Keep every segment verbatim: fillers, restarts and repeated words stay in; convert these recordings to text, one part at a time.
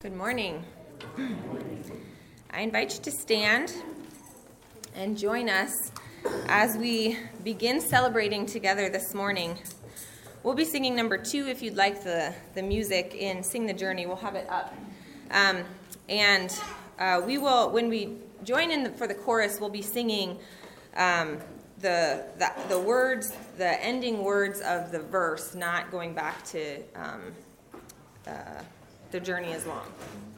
Good morning. I invite you to stand and join us as we begin celebrating together this morning. We'll be singing number two if you'd like the, the music in Sing the Journey. We'll have it up. Um, and uh, we will, when we join in the, for the chorus, we'll be singing um, the, the the words, the ending words of the verse, not going back to um, uh, the journey is long.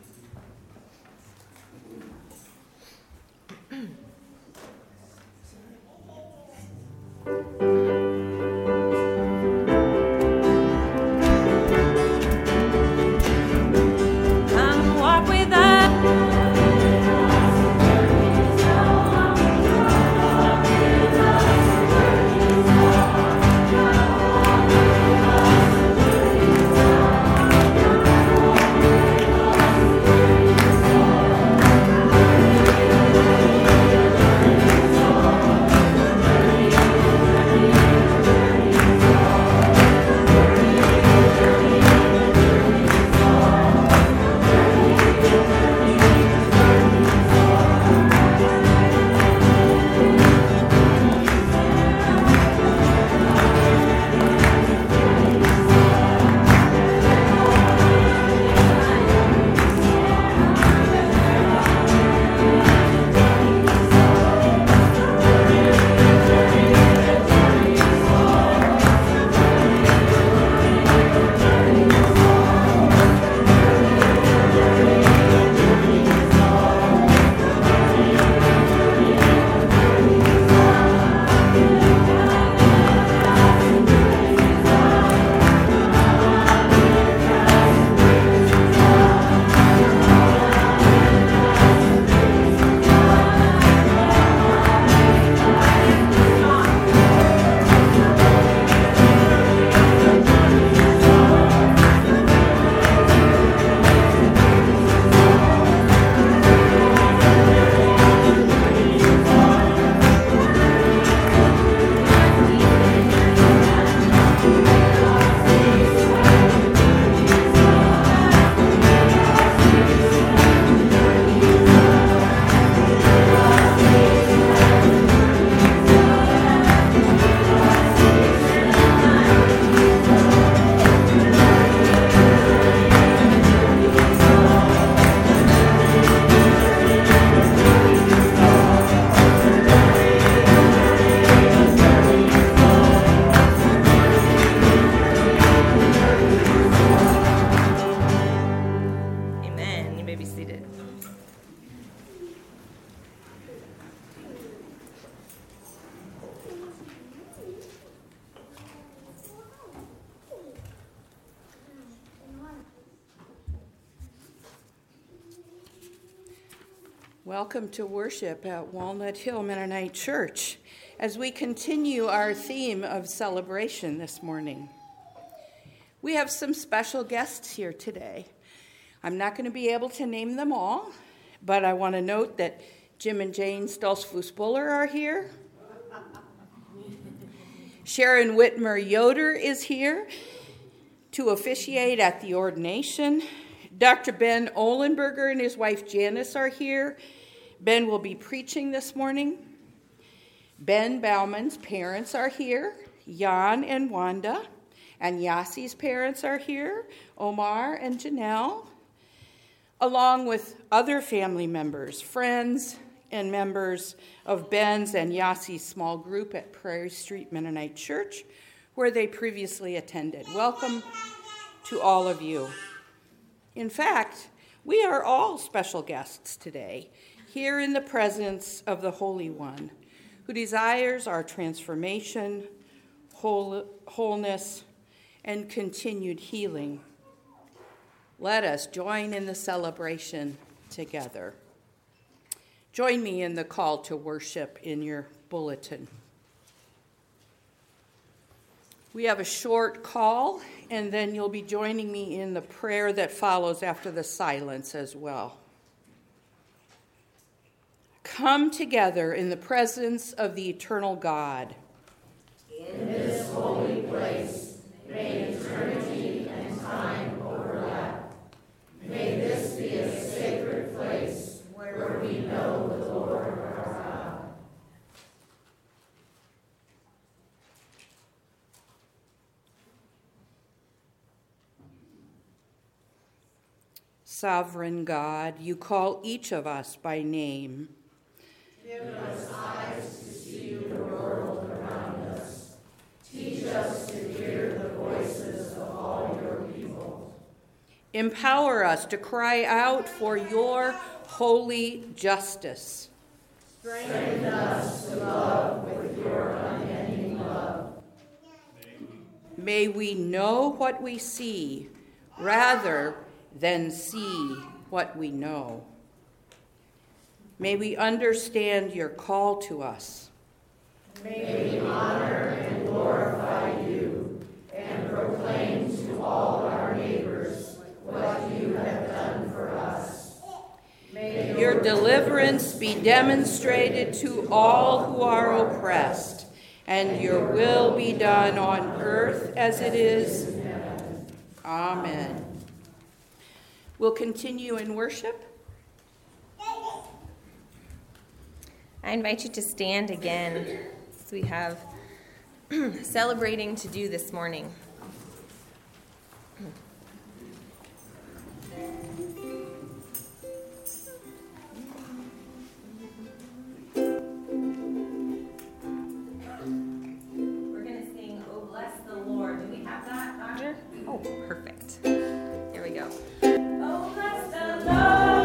Come walk with us. Welcome to worship at Walnut Hill Mennonite Church as we continue our theme of celebration this morning. We have some special guests here today. I'm not going to be able to name them all, but I want to note that Jim and Jane Stolzfus-Buller are here. Sharon Whitmer Yoder is here to officiate at the ordination. Doctor Ben Ohlenberger and his wife Janice are here. Ben will be preaching this morning. Ben Bauman's parents are here. Jan and Wanda. And Yassi's parents are here. Omar and Janelle. Along with other family members, friends, and members of Ben's and Yassi's small group at Prairie Street Mennonite Church, where they previously attended. Welcome to all of you. In fact, we are all special guests today, here in the presence of the Holy One, who desires our transformation, whole, wholeness, and continued healing. Let us join in the celebration together. Join me in the call to worship in your bulletin. We have a short call, and then you'll be joining me in the prayer that follows after the silence as well. Come together in the presence of the eternal God. In this holy place, may eternity and time overlap. May this be Sovereign God, you call each of us by name. Give us eyes to see the world around us. Teach us to hear the voices of all your people. Empower us to cry out for your holy justice. Strengthen us to love with your unending love. May we know what we see rather than see what we know. May we understand your call to us. May we honor and glorify you and proclaim to all our neighbors what you have done for us. May Your deliverance be demonstrated to all who are oppressed, and your will be done on earth as it is in heaven. Amen. We'll continue in worship. I invite you to stand again as we have celebrating to do this morning. We're going to sing, "Oh Bless the Lord." Do we have that, Doctor? Oh, perfect. Here we go. Oh, bless the Lord.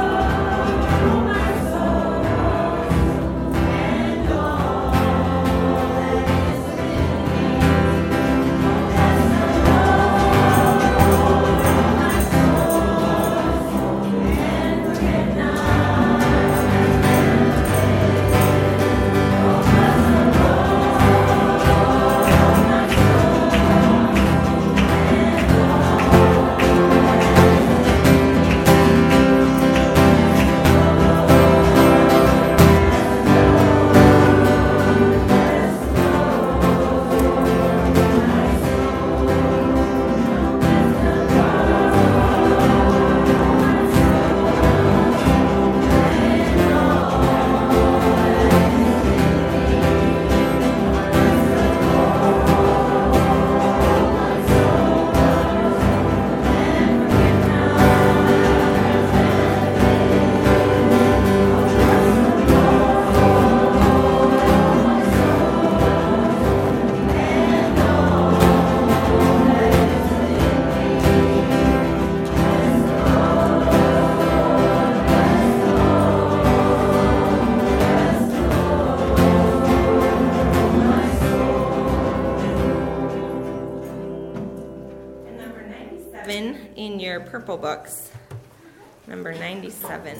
In your purple books, number ninety-seven.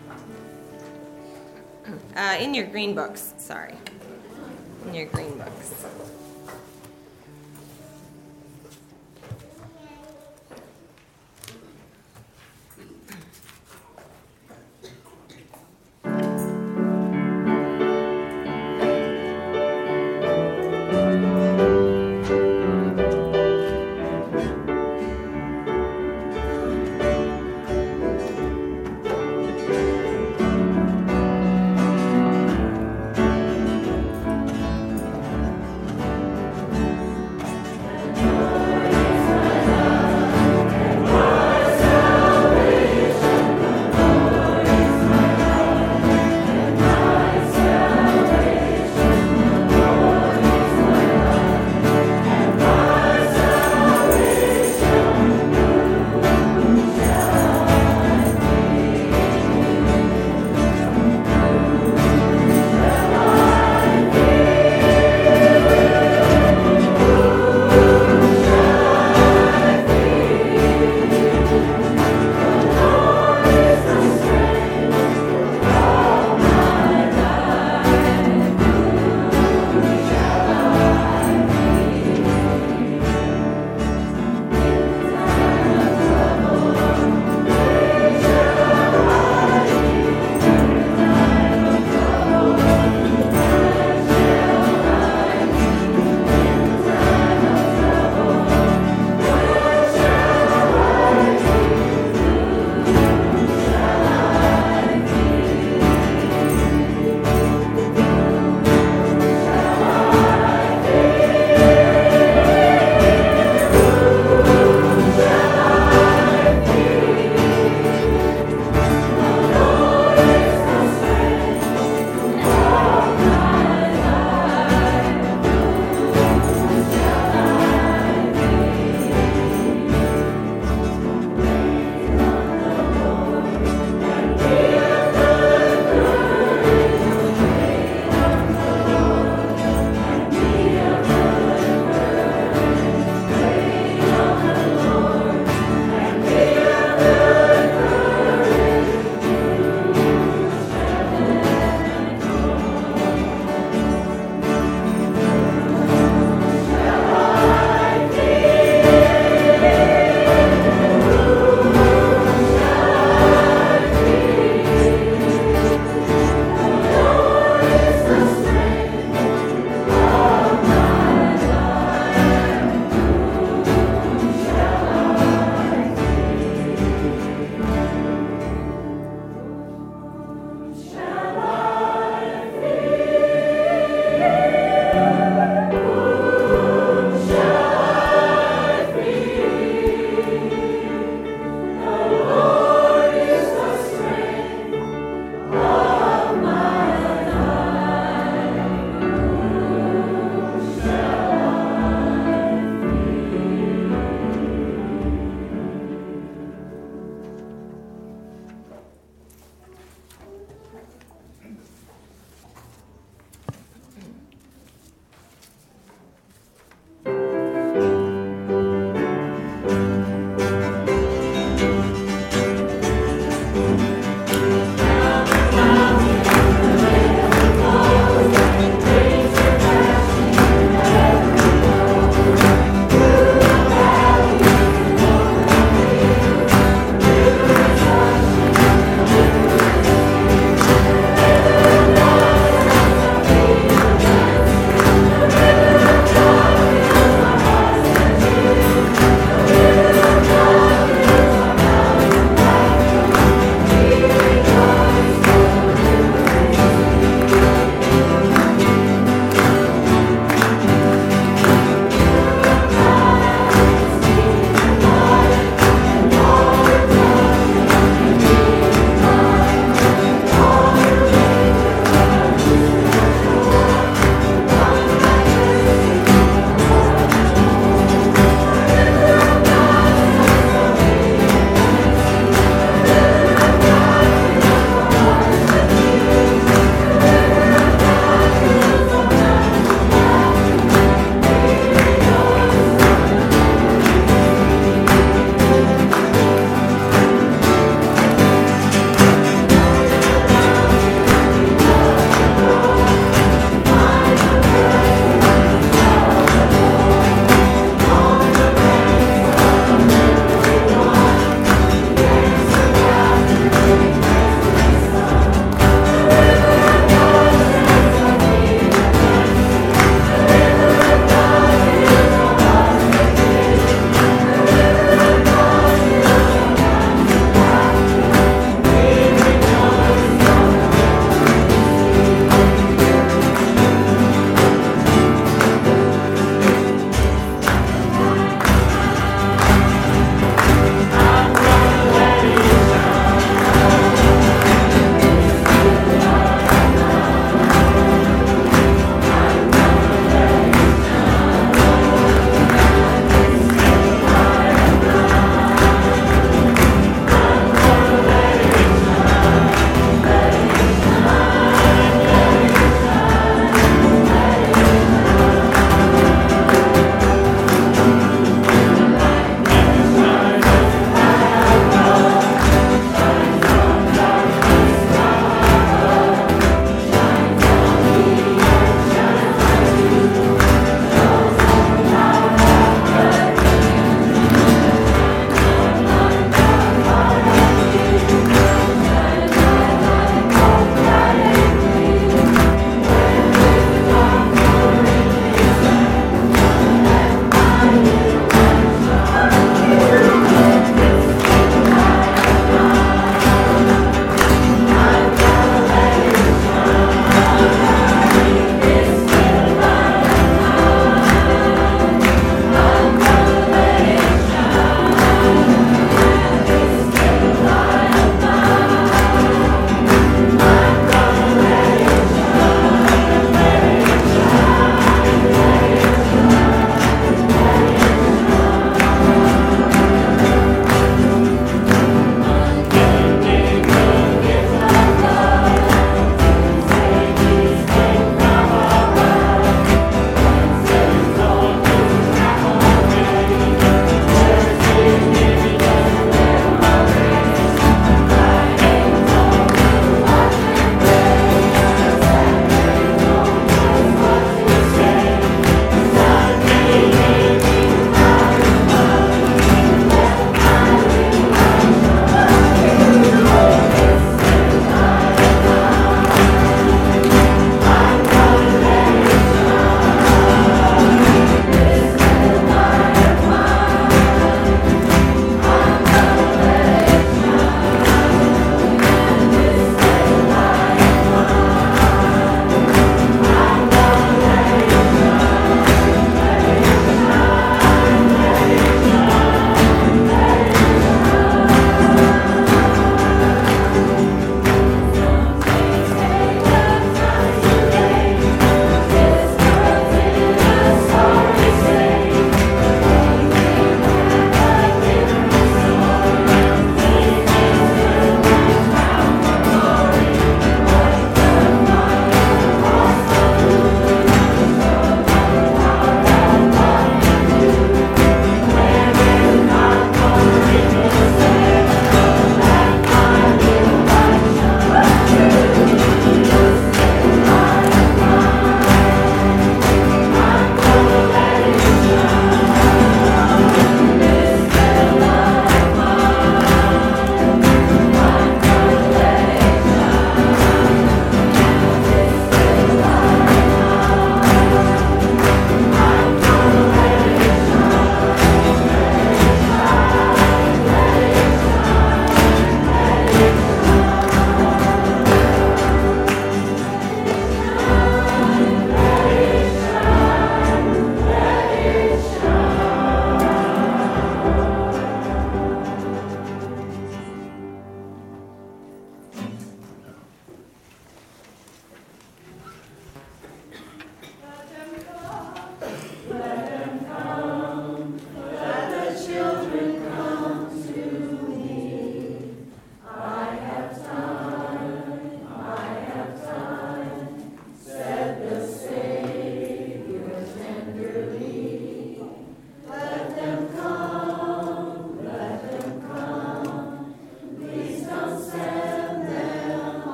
Uh, in your green books, sorry. In your green books.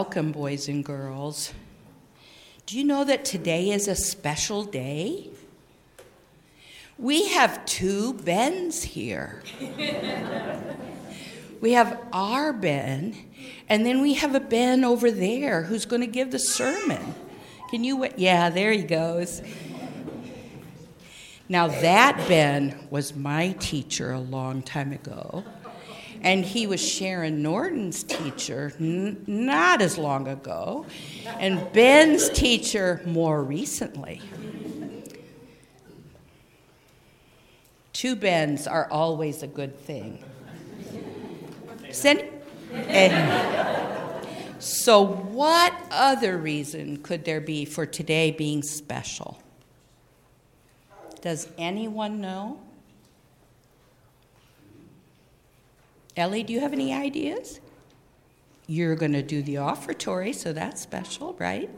Welcome, boys and girls. Do you know that today is a special day? We have two Bens here. We have our Ben, and then we have a Ben over there who's going to give the sermon. Can you, yeah, there he goes. Now that Ben was my teacher a long time ago, and he was Sharon Norton's teacher n- not as long ago, and Ben's teacher more recently. Two Bens are always a good thing. Send, eh. So what other reason could there be for today being special? Does anyone know? Ellie, do you have any ideas? You're going to do the offertory, so that's special, right?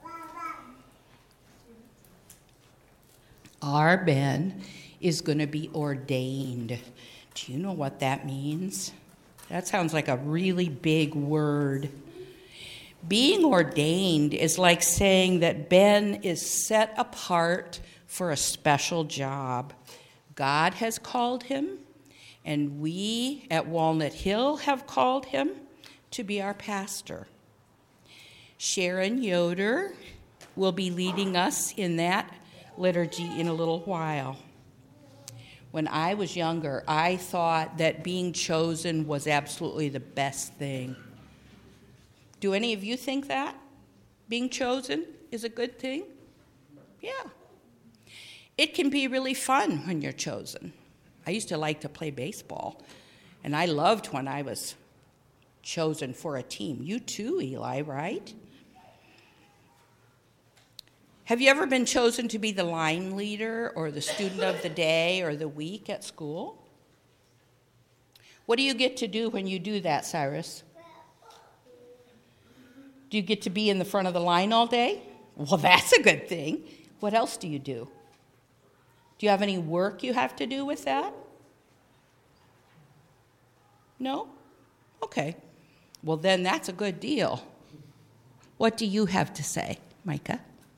Our Ben is going to be ordained. Do you know what that means? That sounds like a really big word. Being ordained is like saying that Ben is set apart for a special job. God has called him, and we at Walnut Hill have called him to be our pastor. Sharon Yoder will be leading us in that liturgy in a little while. When I was younger, I thought that being chosen was absolutely the best thing. Do any of you think that? Being chosen is a good thing? Yeah. It can be really fun when you're chosen. I used to like to play baseball, and I loved when I was chosen for a team. You too, Eli, right? Have you ever been chosen to be the line leader or the student of the day or the week at school? What do you get to do when you do that, Cyrus? Do you get to be in the front of the line all day? Well, that's a good thing. What else do you do? Do you have any work you have to do with that? No? Okay. Well, then that's a good deal. What do you have to say, Micah?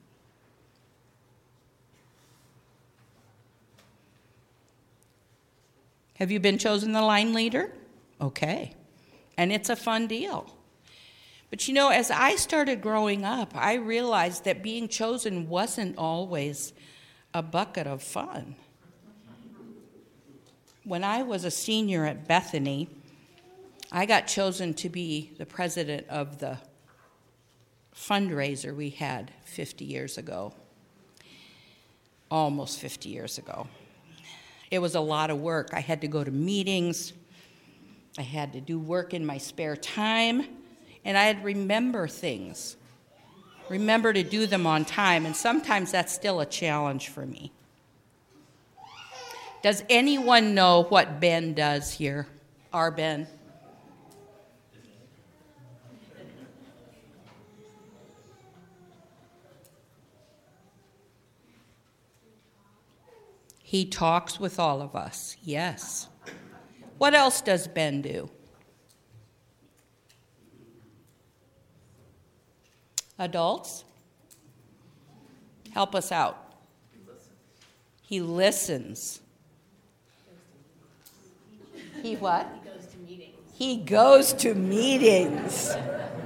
Have you been chosen the line leader? Okay. And it's a fun deal. But you know, as I started growing up, I realized that being chosen wasn't always a bucket of fun. When I was a senior at Bethany, I got chosen to be the president of the fundraiser we had fifty years ago, almost fifty years ago. It was a lot of work. I had to go to meetings. I had to do work in my spare time, and I had to remember things, remember to do them on time, and sometimes that's still a challenge for me. Does anyone know what Ben does here? Our Ben? He talks with all of us, yes. What else does Ben do? Adults? Help us out. He listens. He what? He goes to meetings. He goes to meetings.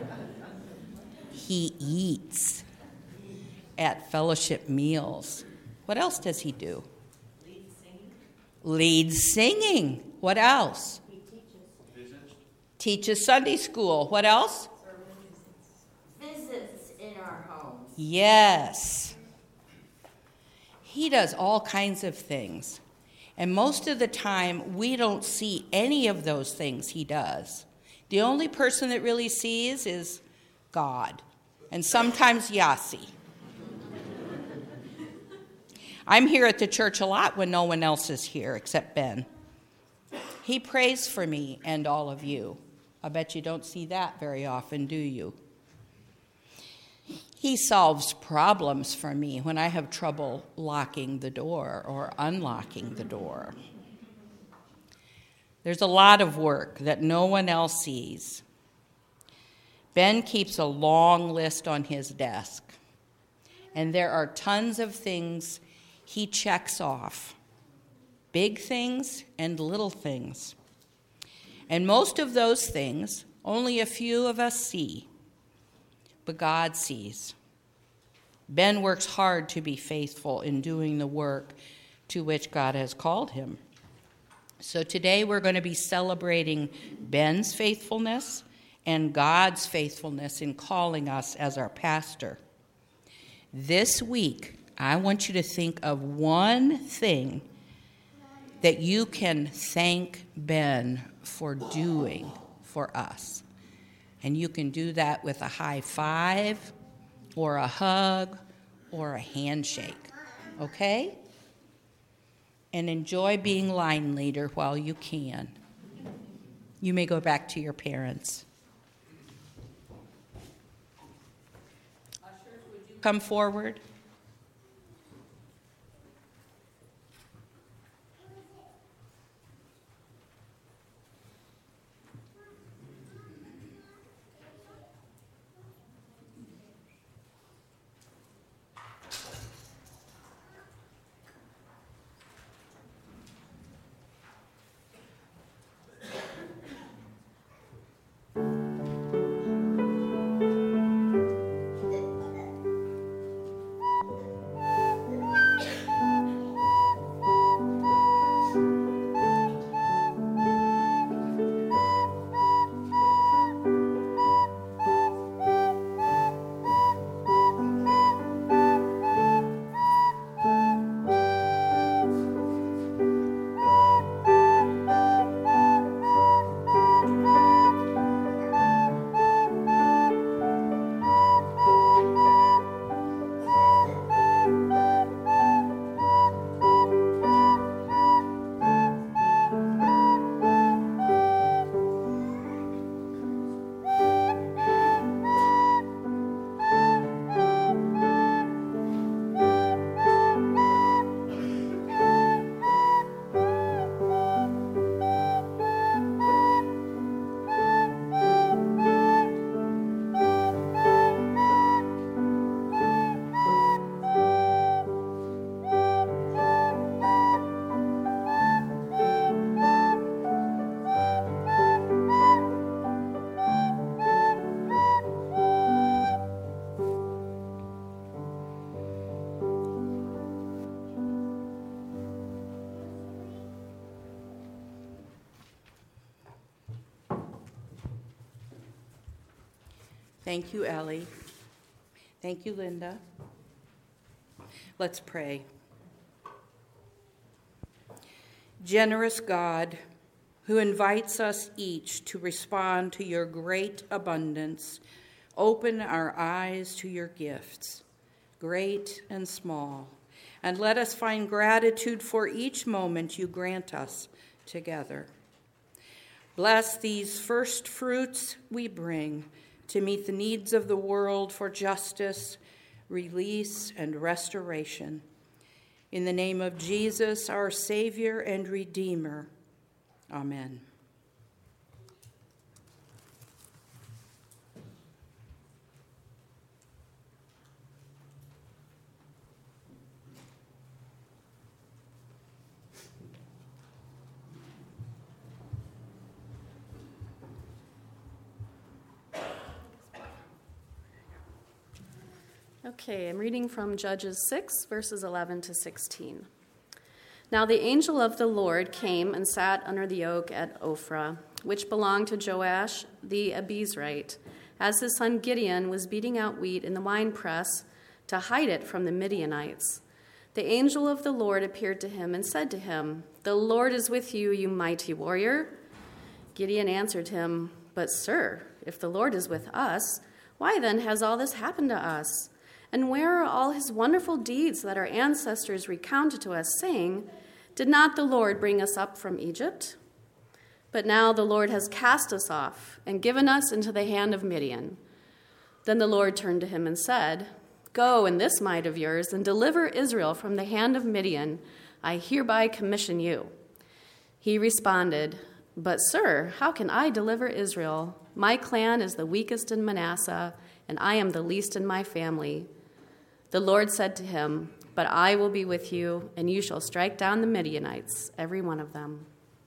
He eats at fellowship meals. What else does he do? Lead singing. Lead singing. What else? He teaches. Teaches Sunday school. What else? Visits in our homes. Yes. He does all kinds of things. And most of the time, we don't see any of those things he does. The only person that really sees is God, and sometimes Yasi. I'm here at the church a lot when no one else is here except Ben. He prays for me and all of you. I bet you don't see that very often, do you? He solves problems for me when I have trouble locking the door or unlocking the door. There's a lot of work that no one else sees. Ben keeps a long list on his desk, and there are tons of things he checks off, big things and little things. And most of those things, only a few of us see, but God sees. Ben works hard to be faithful in doing the work to which God has called him. So today we're going to be celebrating Ben's faithfulness and God's faithfulness in calling us as our pastor. This week, I want you to think of one thing that you can thank Ben for doing for us. And you can do that with a high five or a hug or a handshake, okay? And enjoy being line leader while you can. You may go back to your parents. Ushers, would you come forward? Thank you, Ellie. Thank you, Linda. Let's pray. Generous God, who invites us each to respond to your great abundance, open our eyes to your gifts, great and small, and let us find gratitude for each moment you grant us together. Bless these first fruits we bring to meet the needs of the world for justice, release, and restoration. In the name of Jesus, our Savior and Redeemer. Amen. Okay, I'm reading from Judges six, verses eleven to sixteen. Now the angel of the Lord came and sat under the oak at Ophrah, which belonged to Joash the Abiezrite, as his son Gideon was beating out wheat in the winepress to hide it from the Midianites. The angel of the Lord appeared to him and said to him, "The Lord is with you, you mighty warrior." Gideon answered him, "But sir, if the Lord is with us, why then has all this happened to us? And where are all his wonderful deeds that our ancestors recounted to us, saying, 'Did not the Lord bring us up from Egypt?' But now the Lord has cast us off and given us into the hand of Midian." Then the Lord turned to him and said, "Go in this might of yours and deliver Israel from the hand of Midian. I hereby commission you." He responded, "But sir, how can I deliver Israel? My clan is the weakest in Manasseh, and I am the least in my family. The Lord said to him, But I will be with you, and you shall strike down the Midianites, every one of them.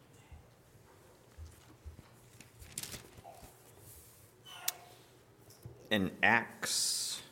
In Acts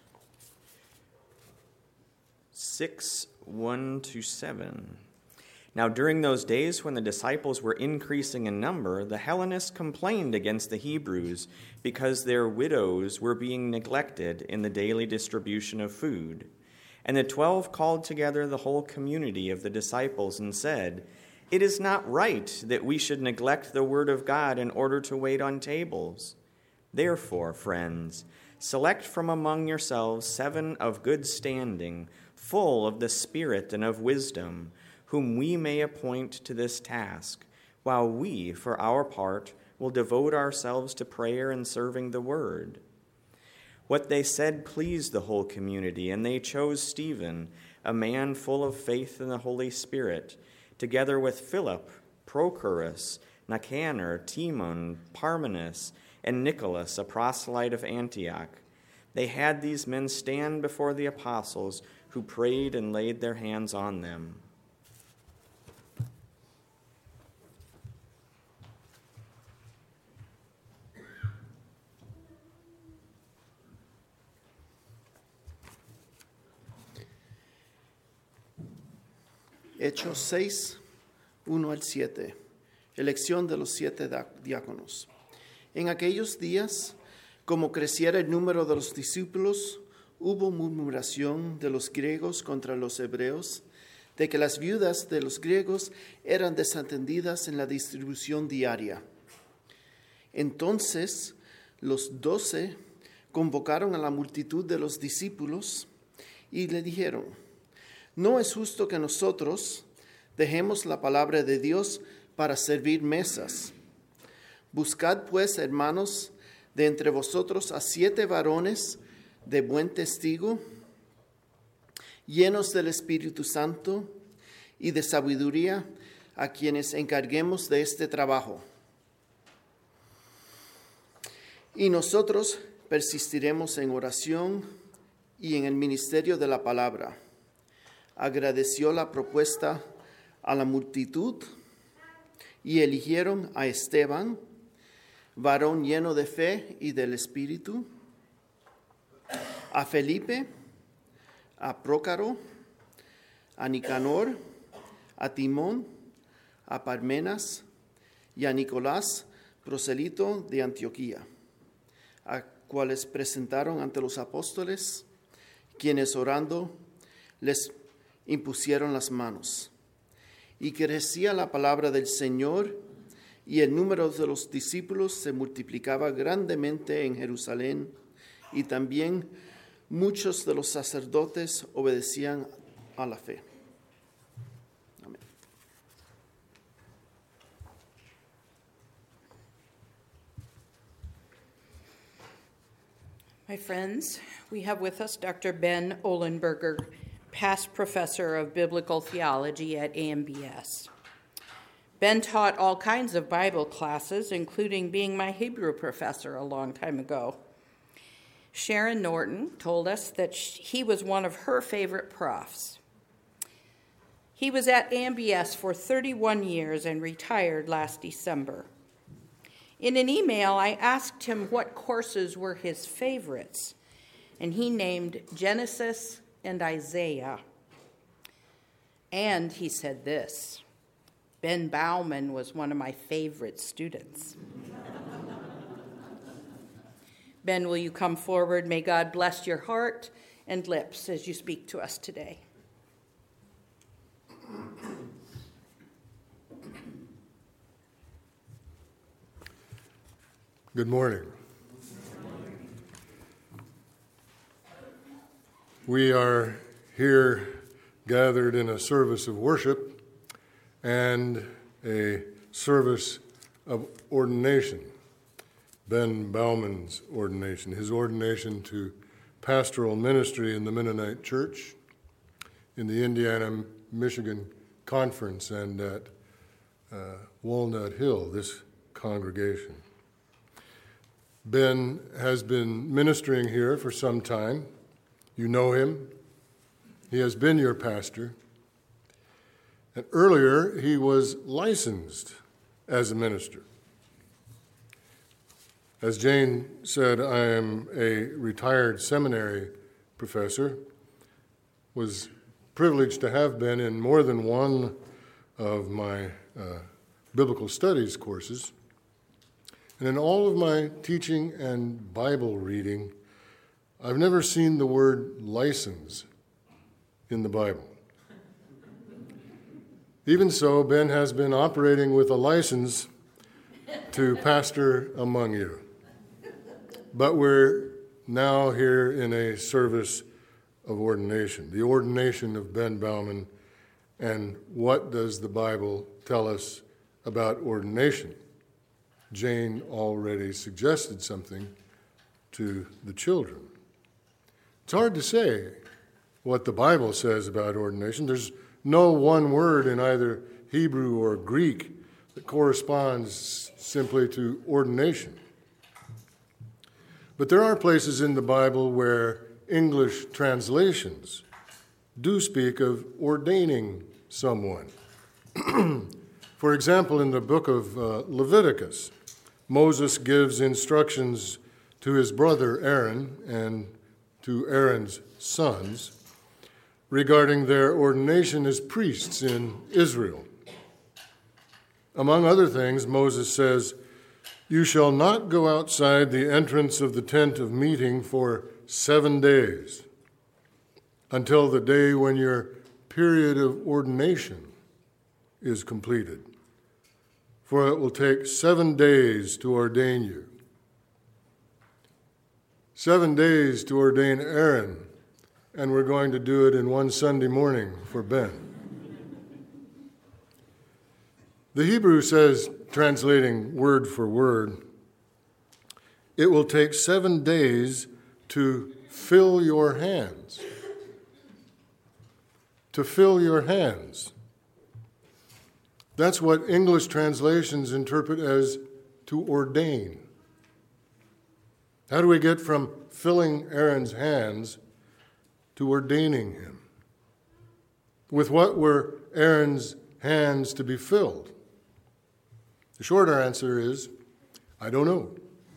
six, one to seven. Now during those days when the disciples were increasing in number, the Hellenists complained against the Hebrews because their widows were being neglected in the daily distribution of food. And the twelve called together the whole community of the disciples and said, It is not right that we should neglect the word of God in order to wait on tables. Therefore, friends, select from among yourselves seven of good standing, full of the Spirit and of wisdom, whom we may appoint to this task, while we, for our part, will devote ourselves to prayer and serving the word. What they said pleased the whole community, and they chose Stephen, a man full of faith in the Holy Spirit, together with Philip, Prochorus, Nicanor, Timon, Parmenas, and Nicholas, a proselyte of Antioch. They had these men stand before the apostles, who prayed and laid their hands on them. Hechos seis, uno al siete. Elección de los siete diáconos. En aquellos días, como creciera el número de los discípulos, hubo murmuración de los griegos contra los hebreos, de que las viudas de los griegos eran desatendidas en la distribución diaria. Entonces, los doce convocaron a la multitud de los discípulos y le dijeron, No es justo que nosotros dejemos la palabra de Dios para servir mesas. Buscad pues, hermanos, de entre vosotros a siete varones de buen testigo, llenos del Espíritu Santo y de sabiduría, a quienes encarguemos de este trabajo. Y nosotros persistiremos en oración y en el ministerio de la palabra. Agradeció la propuesta a la multitud y eligieron a Esteban, varón lleno de fe y del Espíritu, a Felipe, a Prócaro, a Nicanor, a Timón, a Parmenas y a Nicolás, prosélito de Antioquía, a cuales presentaron ante los apóstoles, quienes orando les impusieron las manos. Y crecía la palabra del Señor, y el número de los discípulos se multiplicaba grandemente en Jerusalén, y también muchos de los sacerdotes obedecían a la fe. Amén. My friends, we have with us Doctor Ben Ohlenberger, past professor of biblical theology at A M B S. Ben taught all kinds of Bible classes, including being my Hebrew professor a long time ago. Sharon Norton told us that he was one of her favorite profs. He was at A M B S for thirty-one years and retired last December. In an email, I asked him what courses were his favorites, and he named Genesis and Isaiah. And he said this, Ben Bauman was one of my favorite students. Ben, will you come forward? May God bless your heart and lips as you speak to us today. Good morning. We are here gathered in a service of worship and a service of ordination. Ben Bauman's ordination, his ordination to pastoral ministry in the Mennonite Church, in the Indiana-Michigan Conference, and at uh, Walnut Hill, this congregation. Ben has been ministering here for some time. You know him. He has been your pastor. And earlier, he was licensed as a minister. As Jane said, I am a retired seminary professor, was privileged to have been in more than one of my uh, biblical studies courses. And in all of my teaching and Bible reading, I've never seen the word license in the Bible. Even so, Ben has been operating with a license to pastor among you. But we're now here in a service of ordination, the ordination of Ben Bauman. And what does the Bible tell us about ordination? Jane already suggested something to the children. It's hard to say what the Bible says about ordination. There's no one word in either Hebrew or Greek that corresponds simply to ordination. But there are places in the Bible where English translations do speak of ordaining someone. For example, in the book of uh, Leviticus, Moses gives instructions to his brother Aaron and to Aaron's sons regarding their ordination as priests in Israel. Among other things, Moses says, "You shall not go outside the entrance of the tent of meeting for seven days until the day when your period of ordination is completed, for it will take seven days to ordain you." Seven days to ordain Aaron, and we're going to do it in one Sunday morning for Ben. The Hebrew says, translating word for word, "It will take seven days to fill your hands." To fill your hands. That's what English translations interpret as to ordain. How do we get from filling Aaron's hands to ordaining him? With what were Aaron's hands to be filled? The shorter answer is, I don't know.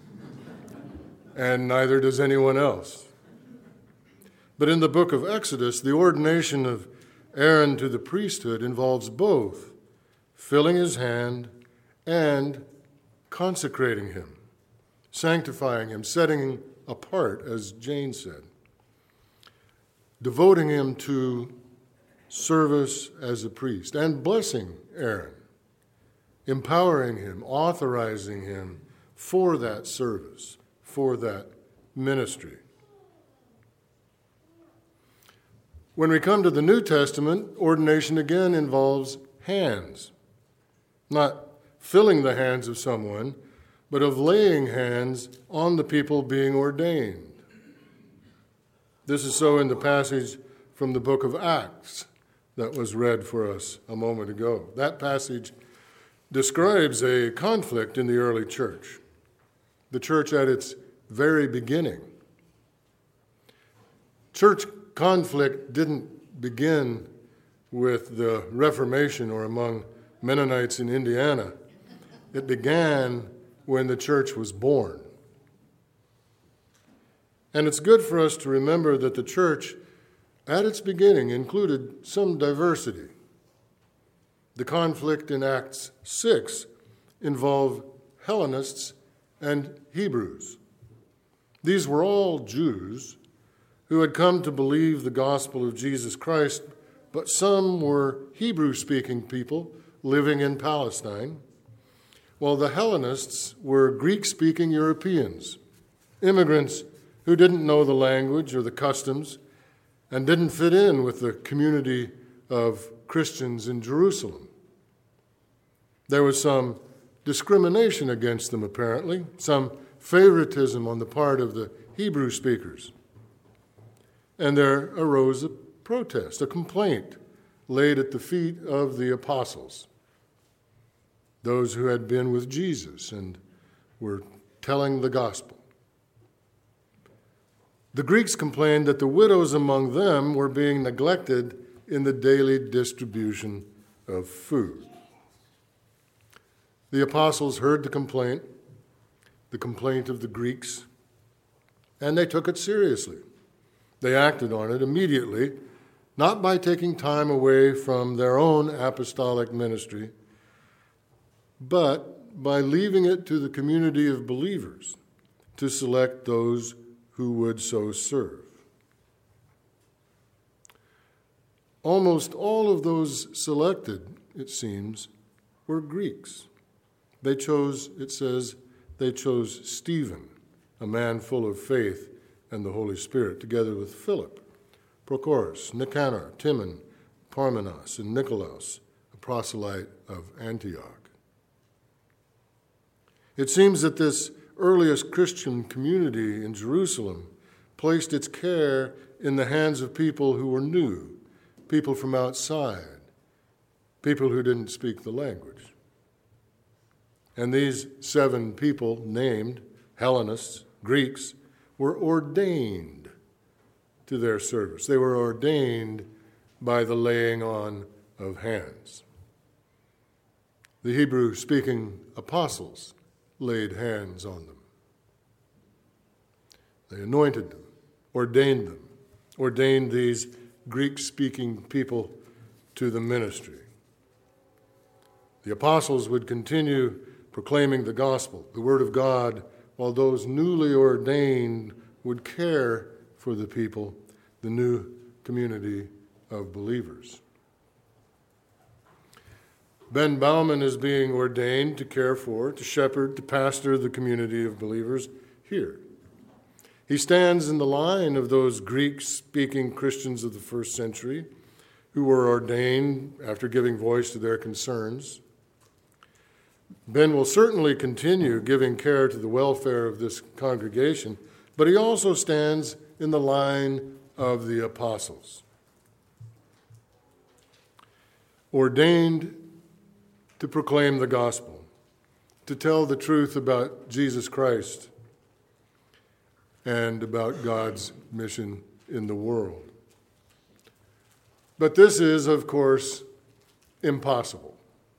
And neither does anyone else. But in the book of Exodus, the ordination of Aaron to the priesthood involves both filling his hand and consecrating him, sanctifying him, setting him apart, as Jane said, devoting him to service as a priest, and blessing Aaron, empowering him, authorizing him for that service, for that ministry. When we come to the New Testament, ordination again involves hands, not filling the hands of someone, but of laying hands on the people being ordained. This is so in the passage from the book of Acts that was read for us a moment ago. That passage describes a conflict in the early church, the church at its very beginning. Church conflict didn't begin with the Reformation or among Mennonites in Indiana. It began when the church was born. And it's good for us to remember that the church, at its beginning, included some diversity. The conflict in Acts six involved Hellenists and Hebrews. These were all Jews who had come to believe the gospel of Jesus Christ, but some were Hebrew-speaking people living in Palestine, while the Hellenists were Greek-speaking Europeans, immigrants who didn't know the language or the customs and didn't fit in with the community of Christians in Jerusalem. There was some discrimination against them, apparently, some favoritism on the part of the Hebrew speakers. And there arose a protest, a complaint laid at the feet of the apostles, those who had been with Jesus and were telling the gospel. The Greeks complained that the widows among them were being neglected in the daily distribution of food. The apostles heard the complaint, the complaint of the Greeks, and they took it seriously. They acted on it immediately, not by taking time away from their own apostolic ministry, but by leaving it to the community of believers to select those who would so serve. Almost all of those selected, it seems, were Greeks. They chose, it says, they chose Stephen, a man full of faith and the Holy Spirit, together with Philip, Prochorus, Nicanor, Timon, Parmenas, and Nicolaus, a proselyte of Antioch. It seems that this earliest Christian community in Jerusalem placed its care in the hands of people who were new, people from outside, people who didn't speak the language. And these seven people named, Hellenists, Greeks, were ordained to their service. They were ordained by the laying on of hands. The Hebrew-speaking apostles laid hands on them. They anointed them, ordained them, ordained these Greek-speaking people to the ministry. The apostles would continue proclaiming the gospel, the word of God, while those newly ordained would care for the people, the new community of believers. Ben Bauman is being ordained to care for, to shepherd, to pastor the community of believers here. He stands in the line of those Greek-speaking Christians of the first century who were ordained after giving voice to their concerns. Ben will certainly continue giving care to the welfare of this congregation, but he also stands in the line of the apostles, ordained to proclaim the gospel, to tell the truth about Jesus Christ and about God's mission in the world. But this is, of course, impossible.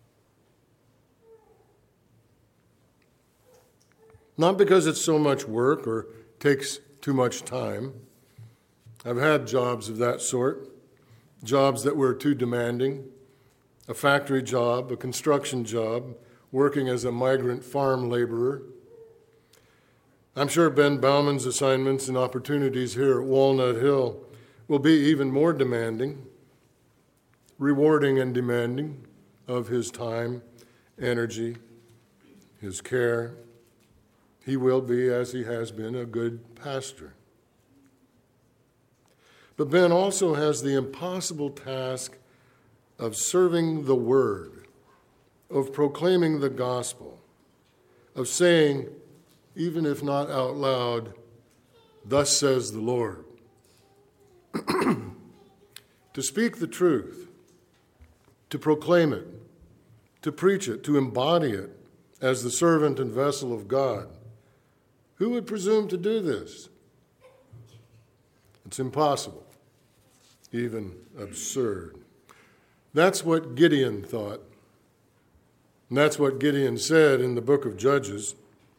Not because it's so much work or takes too much time. I've had jobs of that sort, jobs that were too demanding, a factory job, a construction job, working as a migrant farm laborer. I'm sure Ben Bauman's assignments and opportunities here at Walnut Hill will be even more demanding, rewarding and demanding of his time, energy, his care. He will be, as he has been, a good pastor. But Ben also has the impossible task of serving the word, of proclaiming the gospel, of saying, even if not out loud, "Thus says the Lord." To speak the truth, to proclaim it, to preach it, to embody it as the servant and vessel of God. Who would presume to do this? It's impossible, even absurd. That's what Gideon thought. And that's what Gideon said in the book of Judges.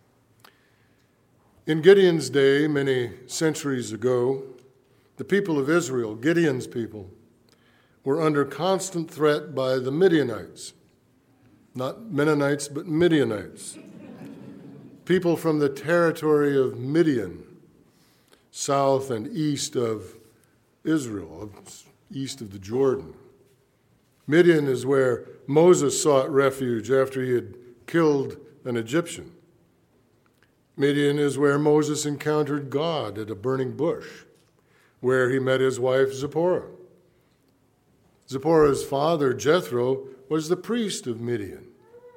In Gideon's day, many centuries ago, the people of Israel, Gideon's people, were under constant threat by the Midianites. Not Mennonites, but Midianites. People from the territory of Midian, south and east of Israel, east of the Jordan. Midian is where Moses sought refuge after he had killed an Egyptian. Midian is where Moses encountered God at a burning bush, where he met his wife Zipporah. Zipporah's father, Jethro, was the priest of Midian.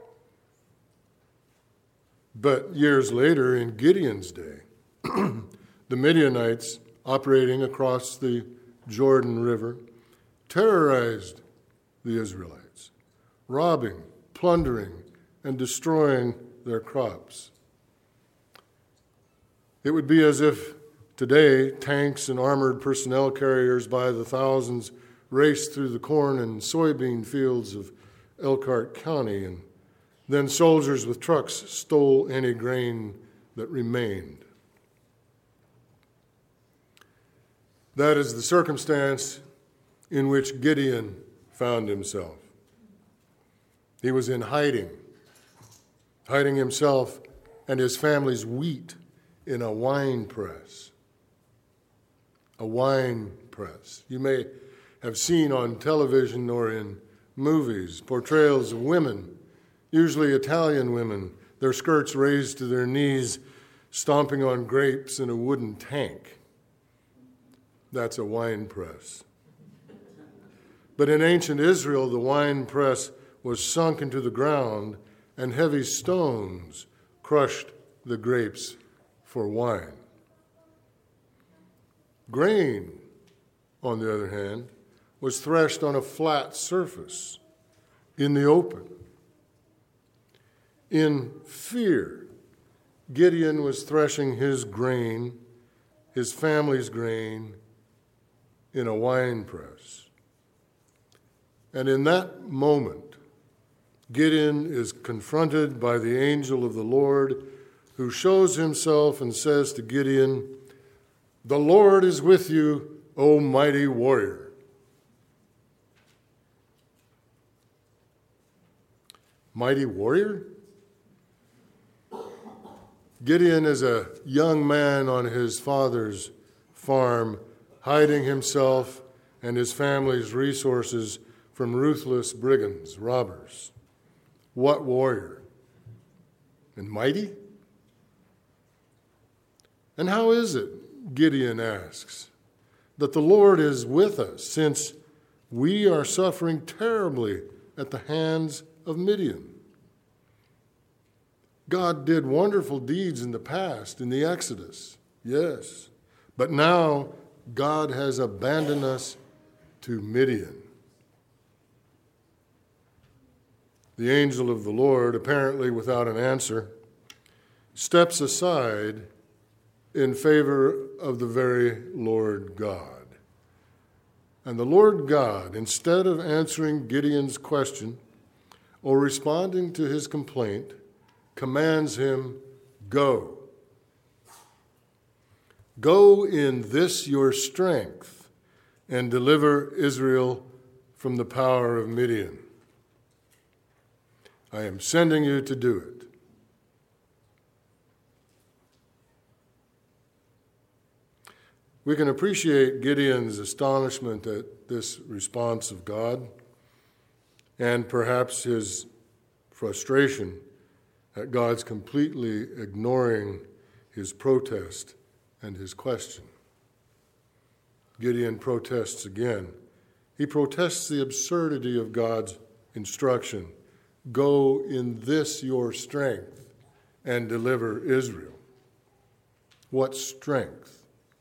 But years later, in Gideon's day, the Midianites, operating across the Jordan River, terrorized the Israelites, robbing, plundering, and destroying their crops. It would be as if Today, tanks and armored personnel carriers by the thousands raced through the corn and soybean fields of Elkhart County, and then soldiers with trucks stole any grain that remained. That is the circumstance in which Gideon found himself. He was in hiding, hiding himself and his family's wheat in a wine press. A wine press. You may have seen on television or in movies portrayals of women, usually Italian women, their skirts raised to their knees, stomping on grapes in a wooden tank. That's a wine press. But in ancient Israel, the wine press was sunk into the ground, and heavy stones crushed the grapes for wine. Grain, on the other hand, was threshed on a flat surface in the open. In fear, Gideon was threshing his grain, his family's grain, in a wine press. And in that moment, Gideon is confronted by the angel of the Lord, who shows himself and says to Gideon, "The Lord is with you, O mighty warrior." Mighty warrior? Gideon is a young man on his father's farm, hiding himself and his family's resources from ruthless brigands, robbers. What warrior? And mighty? And how is it, Gideon asks, that the Lord is with us, since we are suffering terribly at the hands of Midian? God did wonderful deeds in the past, in the Exodus, yes, but now God has abandoned us to Midian. The angel of the Lord, apparently without an answer, steps aside in favor of the very Lord God. And the Lord God, instead of answering Gideon's question or responding to his complaint, commands him, "Go. Go in this your strength and deliver Israel from the power of Midian. I am sending you to do it." We can appreciate Gideon's astonishment at this response of God, and perhaps his frustration at God's completely ignoring his protest and his question. Gideon protests again. He protests the absurdity of God's instruction. Go in this your strength and deliver Israel. What strength?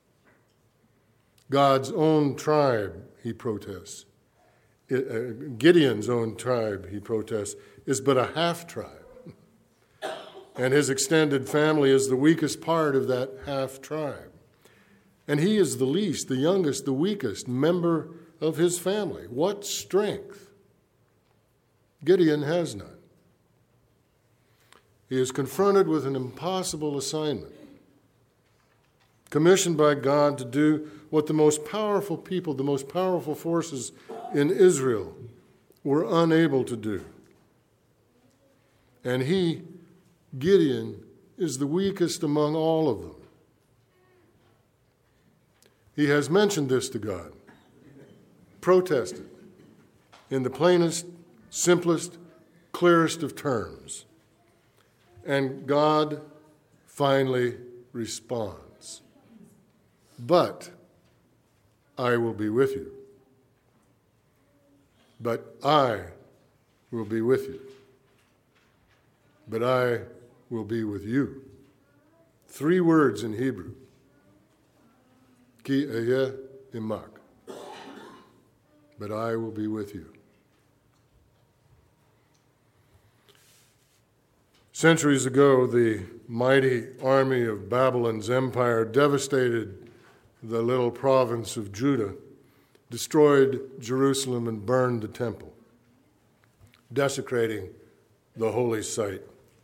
God's own tribe, he protests. It, uh, Gideon's own tribe, he protests, is but a half-tribe. And his extended family is the weakest part of that half-tribe. And he is the least, the youngest, the weakest member of his family. What strength? Gideon has none. He is confronted with an impossible assignment, commissioned by God to do what the most powerful people, the most powerful forces in Israel were unable to do. And he, Gideon, is the weakest among all of them. He has mentioned this to God, protested in the plainest, simplest, clearest of terms. And God finally responds, "But I will be with you. But I will be with you. But I will be with you." Three words in Hebrew. Ki ehyeh imak. But I will be with you. Centuries ago, the mighty army of Babylon's empire devastated the little province of Judah, destroyed Jerusalem and burned the temple, desecrating the holy site.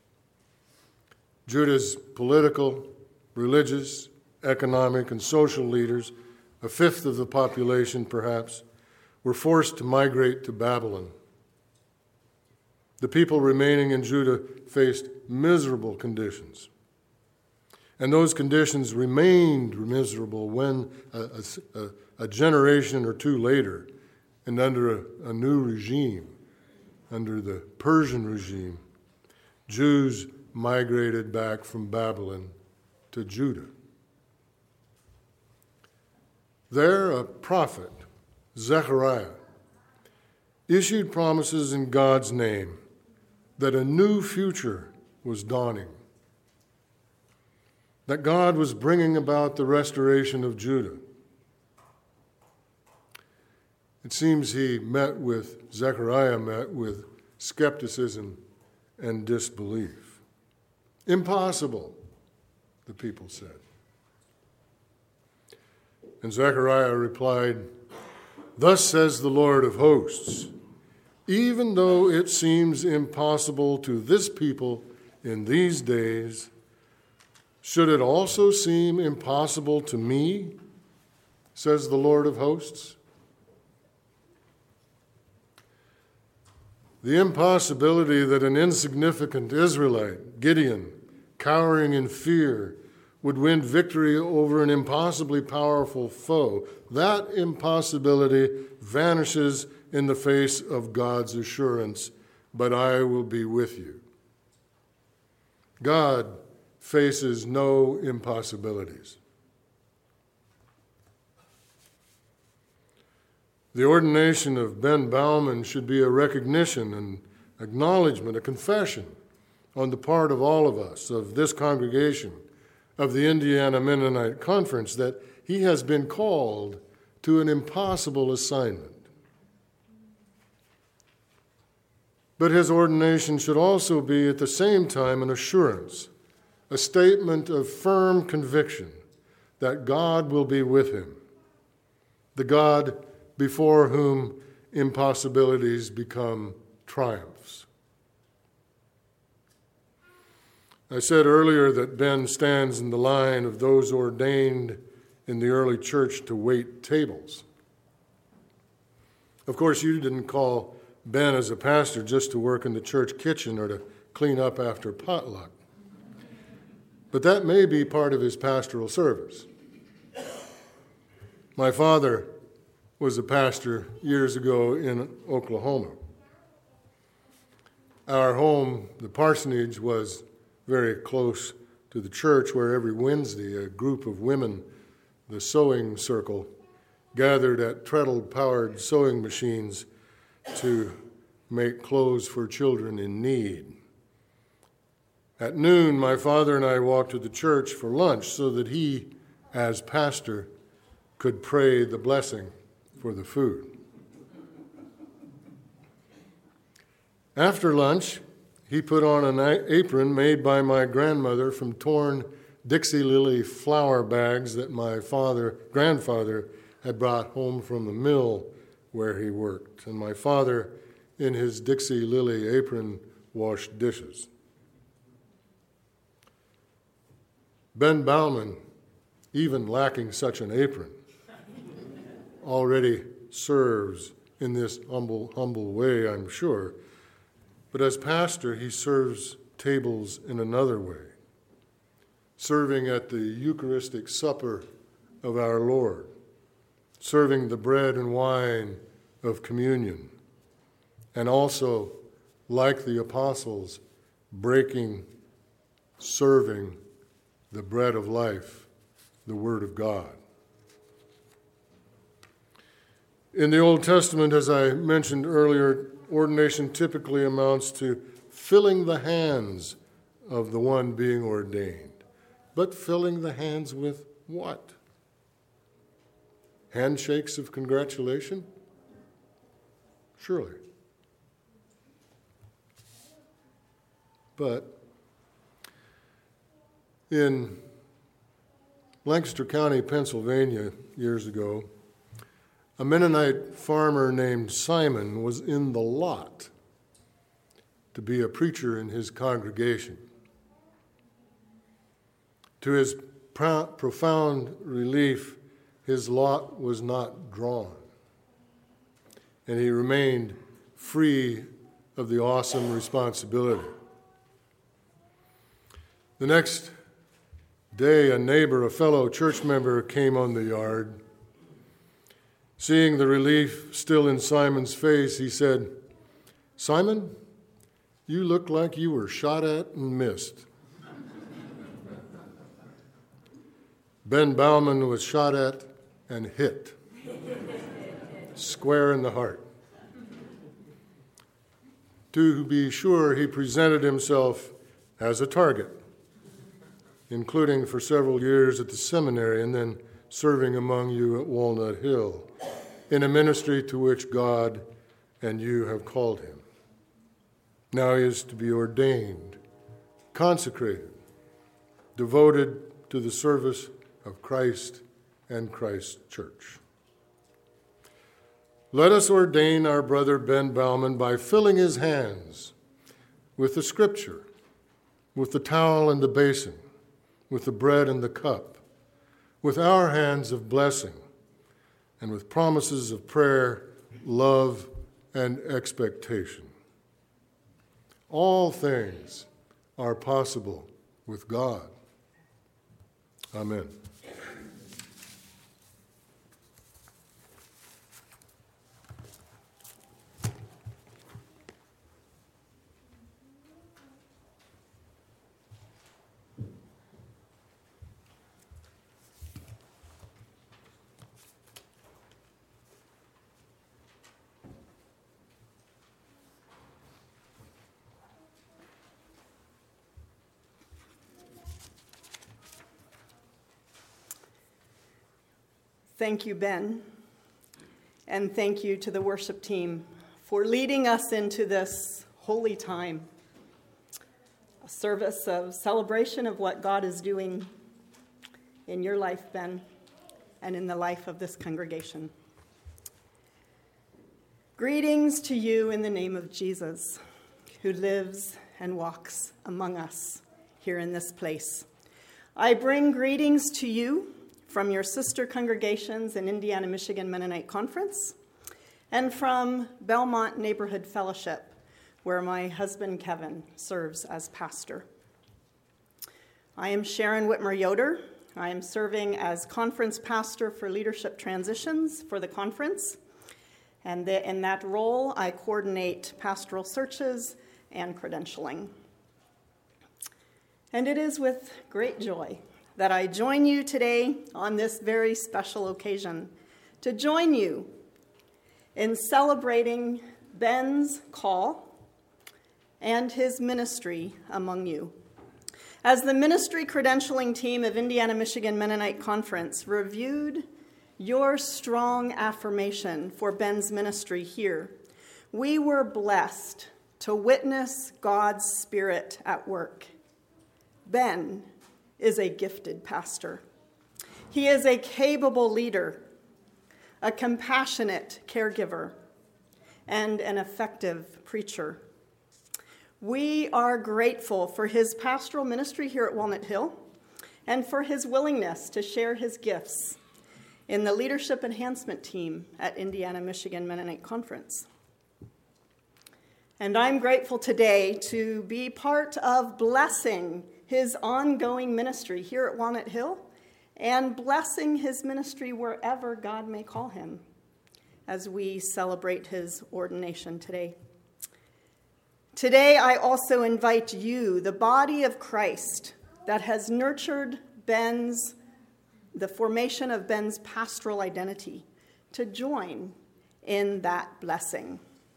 Judah's political, religious, economic, and social leaders, a fifth of the population perhaps, were forced to migrate to Babylon. The people remaining in Judah faced miserable conditions. And those conditions remained miserable when a, a, a generation or two later, and under a, a new regime, under the Persian regime, Jews migrated back from Babylon to Judah. There, a prophet, Zechariah, issued promises in God's name that a new future was dawning, that God was bringing about the restoration of Judah. It seems he met with, Zechariah met with skepticism and disbelief. Impossible, the people said. And Zechariah replied, "Thus says the Lord of hosts, even though it seems impossible to this people in these days, should it also seem impossible to me, says the Lord of hosts?" The impossibility that an insignificant Israelite, Gideon, cowering in fear, would win victory over an impossibly powerful foe, that impossibility vanishes in the face of God's assurance, "But I will be with you." God faces no impossibilities. The ordination of Ben Bauman should be a recognition and acknowledgement, a confession on the part of all of us, of this congregation, of the Indiana Mennonite Conference, that he has been called to an impossible assignment. But his ordination should also be at the same time an assurance, a statement of firm conviction that God will be with him, the God before whom impossibilities become triumphs. I said earlier that Ben stands in the line of those ordained in the early church to wait tables. Of course, you didn't call Ben as a pastor just to work in the church kitchen or to clean up after potluck. But that may be part of his pastoral service. My father was a pastor years ago in Oklahoma. Our home, the parsonage, was very close to the church, where every Wednesday a group of women, the sewing circle, gathered at treadle-powered sewing machines to make clothes for children in need. At noon, my father and I walked to the church for lunch so that he, as pastor, could pray the blessing for the food. After lunch, he put on an apron made by my grandmother from torn Dixie Lily flour bags that my father, grandfather had brought home from the mill where he worked. And my father, in his Dixie Lily apron, washed dishes. Ben Bauman, even lacking such an apron, already serves in this humble, humble way, I'm sure. But as pastor, he serves tables in another way, serving at the Eucharistic supper of our Lord, serving the bread and wine of communion, and also, like the apostles, breaking, serving the bread of life, the Word of God. In the Old Testament, as I mentioned earlier, ordination typically amounts to filling the hands of the one being ordained. But filling the hands with what? Handshakes of congratulation? Surely. But in Lancaster County, Pennsylvania, years ago, a Mennonite farmer named Simon was in the lot to be a preacher in his congregation. To his pro- profound relief, his lot was not drawn, and he remained free of the awesome responsibility. The next day, a neighbor, a fellow church member, came on the yard. Seeing the relief still in Simon's face, he said, "Simon, you look like you were shot at and missed." Ben Bauman was shot at and hit, square in the heart. To be sure, he presented himself as a target, including for several years at the seminary and then serving among you at Walnut Hill, in a ministry to which God and you have called him. Now he is to be ordained, consecrated, devoted to the service of Christ and Christ's church. Let us ordain our brother Ben Bauman by filling his hands with the scripture, with the towel and the basin, with the bread and the cup, with our hands of blessing, and with promises of prayer, love, and expectation. All things are possible with God. Amen. Thank you, Ben, and thank you to the worship team for leading us into this holy time, a service of celebration of what God is doing in your life, Ben, and in the life of this congregation. Greetings to you in the name of Jesus, who lives and walks among us here in this place. I bring greetings to you from your sister congregations in Indiana, Michigan Mennonite Conference, and from Belmont Neighborhood Fellowship, where my husband Kevin serves as pastor. I am Sharon Whitmer Yoder. I am serving as conference pastor for leadership transitions for the conference, and in that role, I coordinate pastoral searches and credentialing. And it is with great joy that I join you today on this very special occasion to join you in celebrating Ben's call and his ministry among you. As the ministry credentialing team of Indiana Michigan Mennonite Conference reviewed your strong affirmation for Ben's ministry here, we were blessed to witness God's Spirit at work. Ben is a gifted pastor. He is a capable leader, a compassionate caregiver, and an effective preacher. We are grateful for his pastoral ministry here at Walnut Hill and for his willingness to share his gifts in the leadership enhancement team at Indiana Michigan Mennonite Conference. And I'm grateful today to be part of blessing his ongoing ministry here at Walnut Hill and blessing his ministry wherever God may call him as we celebrate his ordination today. Today, I also invite you, the body of Christ that has nurtured Ben's, the formation of Ben's pastoral identity, to join in that blessing.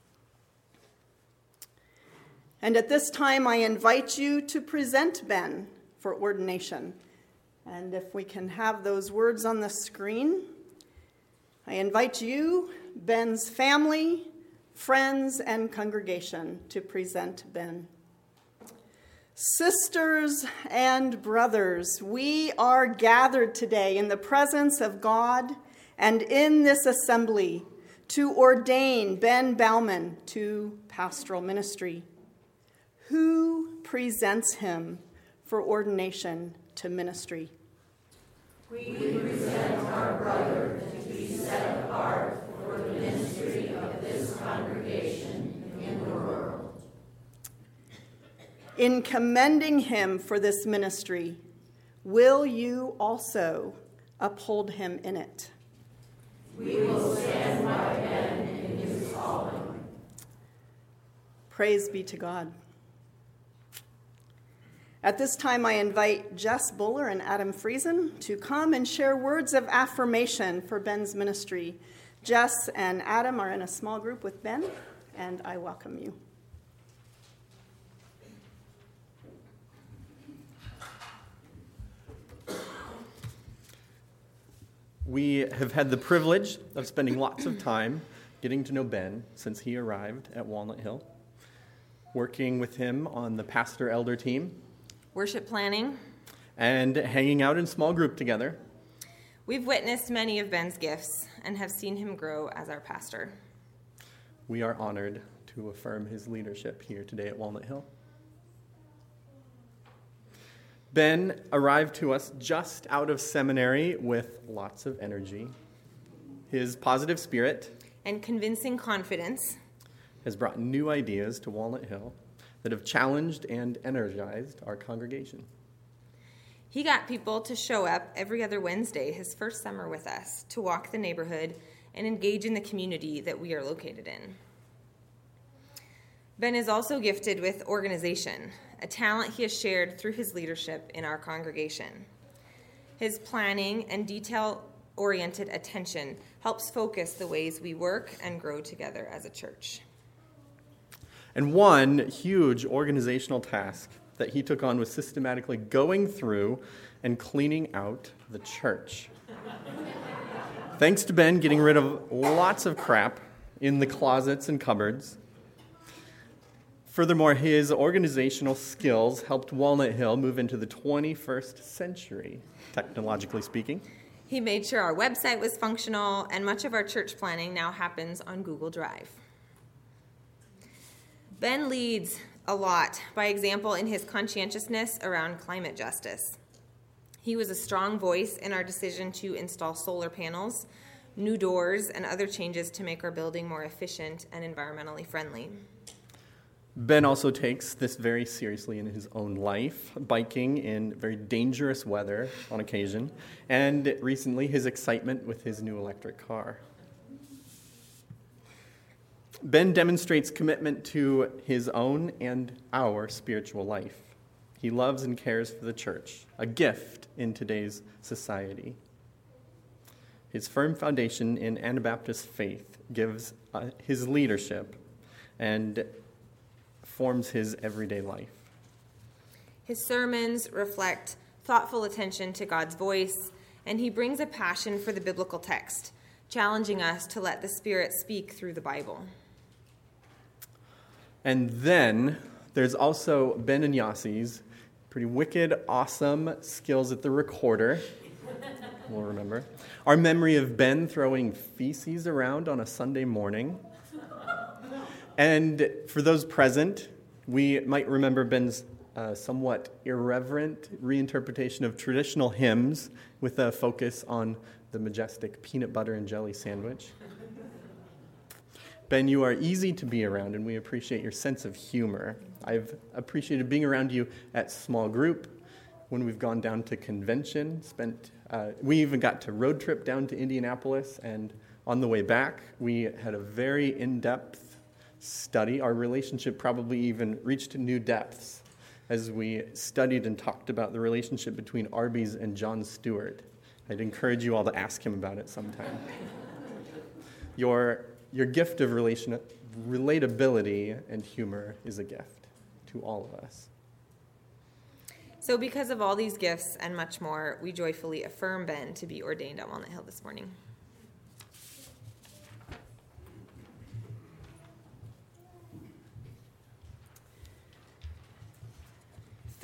And at this time, I invite you to present Ben for ordination. And if we can have those words on the screen, I invite you, Ben's family, friends, and congregation to present Ben. Sisters and brothers, we are gathered today in the presence of God and in this assembly to ordain Ben Bauman to pastoral ministry. Who presents him for ordination to ministry? We present our brother to be set apart for the ministry of this congregation in the world. In commending him for this ministry, will you also uphold him in it? We will stand by Ben in his calling. Praise be to God. At this time, I invite Jess Buller and Adam Friesen to come and share words of affirmation for Ben's ministry. Jess and Adam are in a small group with Ben, and I welcome you. We have had the privilege of spending lots of time getting to know Ben since he arrived at Walnut Hill, working with him on the pastor-elder team, Worship planning. and hanging out in small group together. We've witnessed many of Ben's gifts and have seen him grow as our pastor. We are honored to affirm his leadership here today at Walnut Hill. Ben arrived to us just out of seminary with lots of energy. His positive spirit And convincing confidence has brought new ideas to Walnut Hill that have challenged and energized our congregation. He got people to show up every other Wednesday his first summer with us to walk the neighborhood and engage in the community that we are located in. Ben is also gifted with organization, a talent he has shared through his leadership in our congregation. His planning and detail-oriented attention helps focus the ways we work and grow together as a church. And one huge organizational task that he took on was systematically going through and cleaning out the church. Thanks to Ben getting rid of lots of crap in the closets and cupboards. Furthermore, his organizational skills helped Walnut Hill move into the twenty-first century, technologically speaking. He made sure our website was functional, and much of our church planning now happens on Google Drive. Ben leads a lot by example in his conscientiousness around climate justice. He was a strong voice in our decision to install solar panels, new doors, and other changes to make our building more efficient and environmentally friendly. Ben also takes this very seriously in his own life, biking in very dangerous weather on occasion, and recently his excitement with his new electric car. Ben demonstrates commitment to his own and our spiritual life. He loves and cares for the church, a gift in today's society. His firm foundation in Anabaptist faith gives uh, his leadership and forms his everyday life. His sermons reflect thoughtful attention to God's voice, and he brings a passion for the biblical text, challenging us to let the Spirit speak through the Bible. And then there's also Ben and Yossi's pretty wicked, awesome skills at the recorder. We'll remember. Our memory of Ben throwing feces around on a Sunday morning. And for those present, we might remember Ben's uh, somewhat irreverent reinterpretation of traditional hymns with a focus on the majestic peanut butter and jelly sandwich. Ben, you are easy to be around, and we appreciate your sense of humor. I've appreciated being around you at small group, when we've gone down to convention, spent, uh, we even got to road trip down to Indianapolis, and on the way back, we had a very in-depth study. Our relationship probably even reached new depths as we studied and talked about the relationship between Arby's and Jon Stewart. I'd encourage you all to ask him about it sometime. Your, your gift of relation, relatability and humor is a gift to all of us. So because of all these gifts and much more, we joyfully affirm Ben to be ordained at Walnut Hill this morning.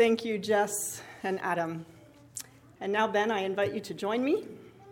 Thank you, Jess and Adam. And now, Ben, I invite you to join me.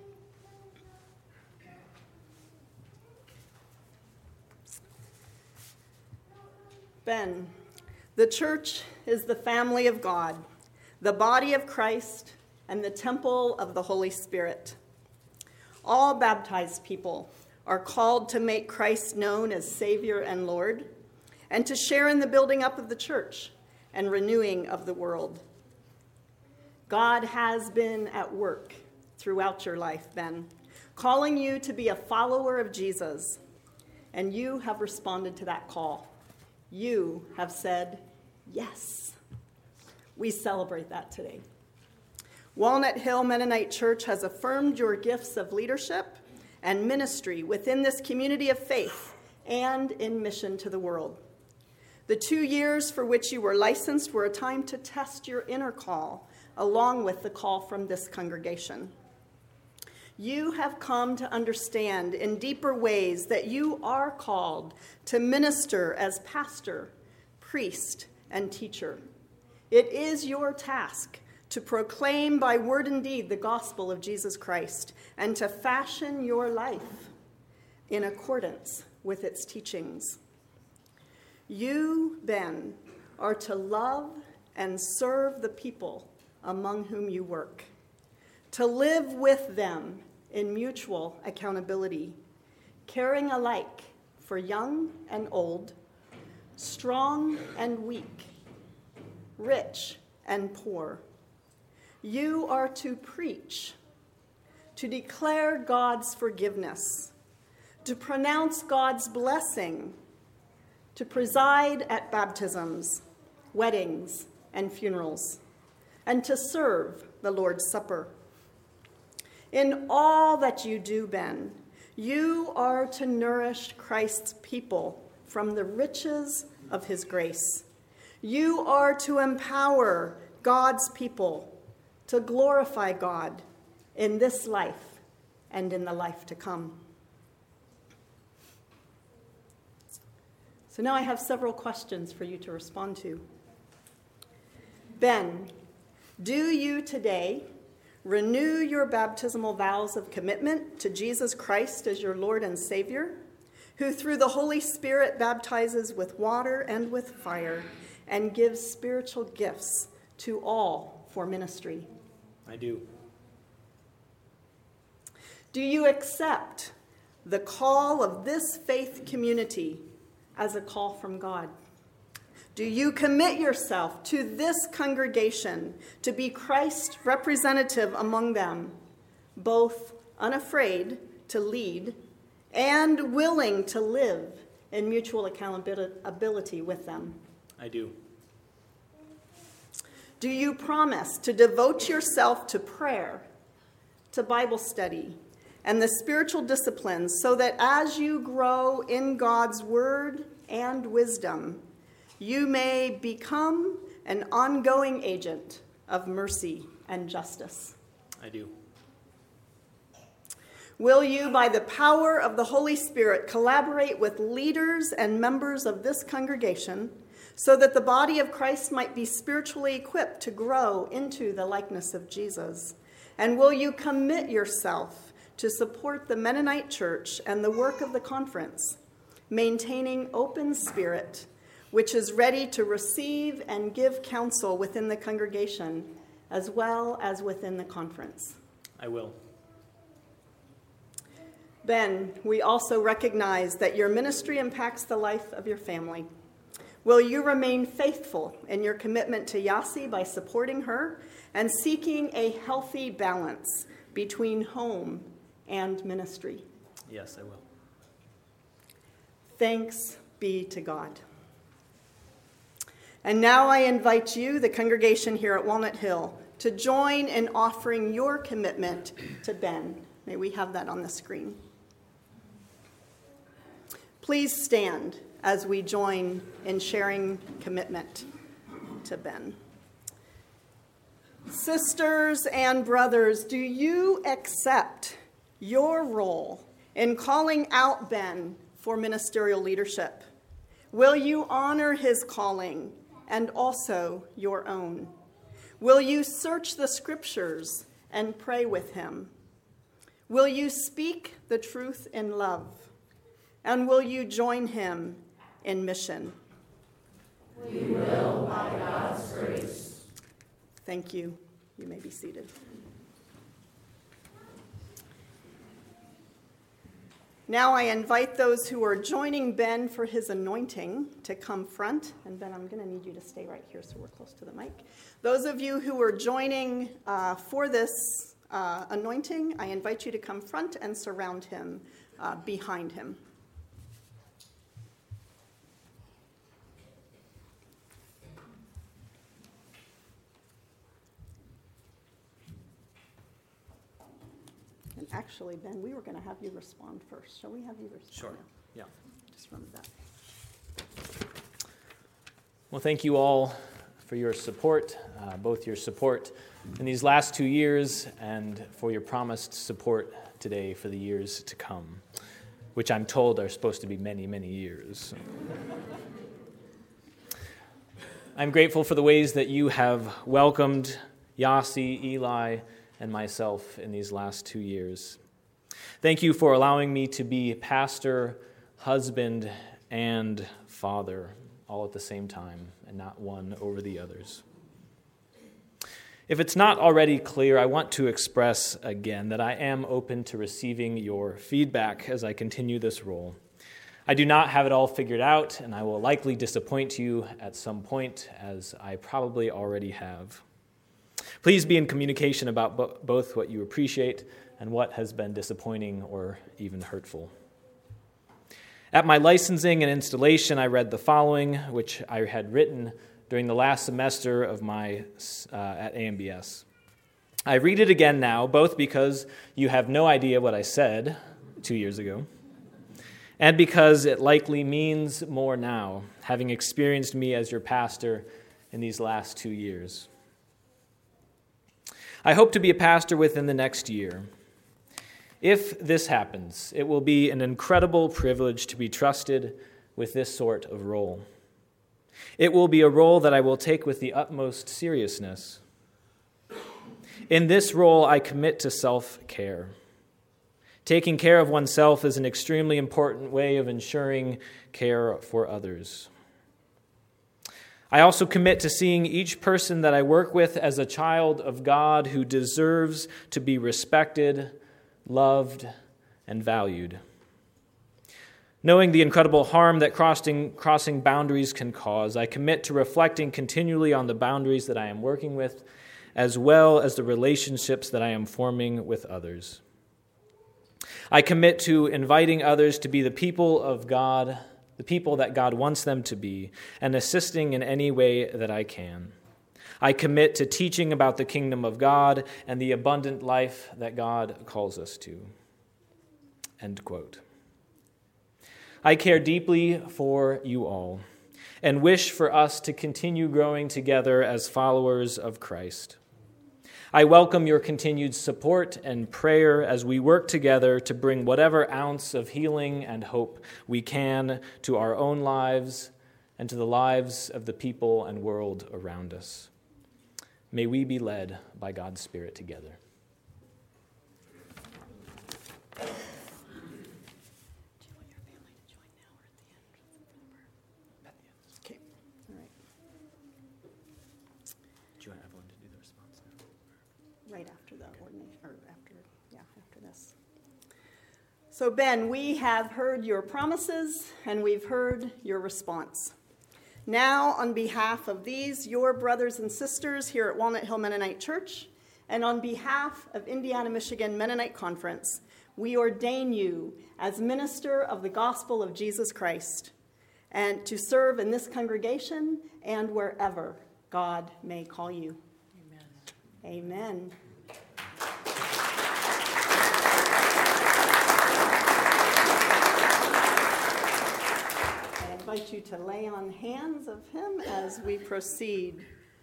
Ben, the church is the family of God, the body of Christ, and the temple of the Holy Spirit. All baptized people are called to make Christ known as Savior and Lord, and to share in the building up of the church and renewing of the world. God has been at work throughout your life, Ben, calling you to be a follower of Jesus, and you have responded to that call. You have said yes. We celebrate that today. Walnut Hill Mennonite Church has affirmed your gifts of leadership and ministry within this community of faith and in mission to the world. The two years for which you were licensed were a time to test your inner call, along with the call from this congregation. You have come to understand in deeper ways that you are called to minister as pastor, priest, and teacher. It is your task to proclaim by word and deed the gospel of Jesus Christ and to fashion your life in accordance with its teachings. You, Ben, are to love and serve the people among whom you work, to live with them in mutual accountability, caring alike for young and old, strong and weak, rich and poor. You are to preach, to declare God's forgiveness, to pronounce God's blessing, to preside at baptisms, weddings, and funerals, and to serve the Lord's Supper. In all that you do, Ben, you are to nourish Christ's people from the riches of his grace. You are to empower God's people to glorify God in this life and in the life to come. So now I have several questions for you to respond to. Ben, do you today renew your baptismal vows of commitment to Jesus Christ as your Lord and Savior, who through the Holy Spirit baptizes with water and with fire and gives spiritual gifts to all for ministry? I do. Do you accept the call of this faith community as a call from God? Do you commit yourself to this congregation to be Christ's representative among them, both unafraid to lead and willing to live in mutual accountability with them? I do. Do you promise to devote yourself to prayer, to Bible study, and the spiritual disciplines so that as you grow in God's word and wisdom, you may become an ongoing agent of mercy and justice? I do. Will you, by the power of the Holy Spirit, collaborate with leaders and members of this congregation so that the body of Christ might be spiritually equipped to grow into the likeness of Jesus? And will you commit yourself to support the Mennonite Church and the work of the conference, maintaining open spirit, which is ready to receive and give counsel within the congregation as well as within the conference? I will. Ben, we also recognize that your ministry impacts the life of your family. Will you remain faithful in your commitment to Yasi by supporting her and seeking a healthy balance between home and ministry? Yes, I will. Thanks be to God. And now I invite you, the congregation here at Walnut Hill, to join in offering your commitment to Ben. May we have that on the screen. Please stand as we join in sharing commitment to Ben. Sisters and brothers, do you accept your role in calling out Ben for ministerial leadership? Will you honor his calling and also your own? Will you search the scriptures and pray with him? Will you speak the truth in love? And will you join him in mission? We will, by God's grace. Thank you. You may be seated. Now I invite those who are joining Ben for his anointing to come front. And Ben, I'm going to need you to stay right here so we're close to the mic. Those of you who are joining uh, for this uh, anointing, I invite you to come front and surround him uh, behind him. And actually, Ben, we were going to have you respond first. Shall we have you respond? Sure. now? Yeah. Just run that. Well, thank you all for your support, uh, both your support in these last two years and for your promised support today for the years to come, which I'm told are supposed to be many, many years. I'm grateful for the ways that you have welcomed Yasi, Eli, and myself in these last two years. Thank you for allowing me to be pastor, husband, and father all at the same time, and not one over the others. If it's not already clear, I want to express again that I am open to receiving your feedback as I continue this role. I do not have it all figured out, and I will likely disappoint you at some point, as I probably already have. Please be in communication about bo- both what you appreciate and what has been disappointing or even hurtful. At my licensing and installation, I read the following, which I had written during the last semester of my uh, at A M B S. I read it again now, both because you have no idea what I said two years ago, and because it likely means more now, having experienced me as your pastor in these last two years. I hope to be a pastor within the next year. If this happens, it will be an incredible privilege to be trusted with this sort of role. It will be a role that I will take with the utmost seriousness. In this role, I commit to self-care. Taking care of oneself is an extremely important way of ensuring care for others. I also commit to seeing each person that I work with as a child of God who deserves to be respected, loved, and valued. Knowing the incredible harm that crossing, crossing boundaries can cause, I commit to reflecting continually on the boundaries that I am working with, as well as the relationships that I am forming with others. I commit to inviting others to be the people of God, the people that God wants them to be, and assisting in any way that I can. I commit to teaching about the kingdom of God and the abundant life that God calls us to. End quote. I care deeply for you all and wish for us to continue growing together as followers of Christ. I welcome your continued support and prayer as we work together to bring whatever ounce of healing and hope we can to our own lives and to the lives of the people and world around us. May we be led by God's Spirit together. Okay. All right. Do you want Evelyn to do the response now? Right after the ordination, or after, yeah, after this. So Ben, we have heard your promises and we've heard your response. Now, on behalf of these, your brothers and sisters here at Walnut Hill Mennonite Church, and on behalf of Indiana-Michigan Mennonite Conference, we ordain you as minister of the gospel of Jesus Christ, and to serve in this congregation and wherever God may call you. Amen. Amen. I invite you to lay on hands of him as we proceed.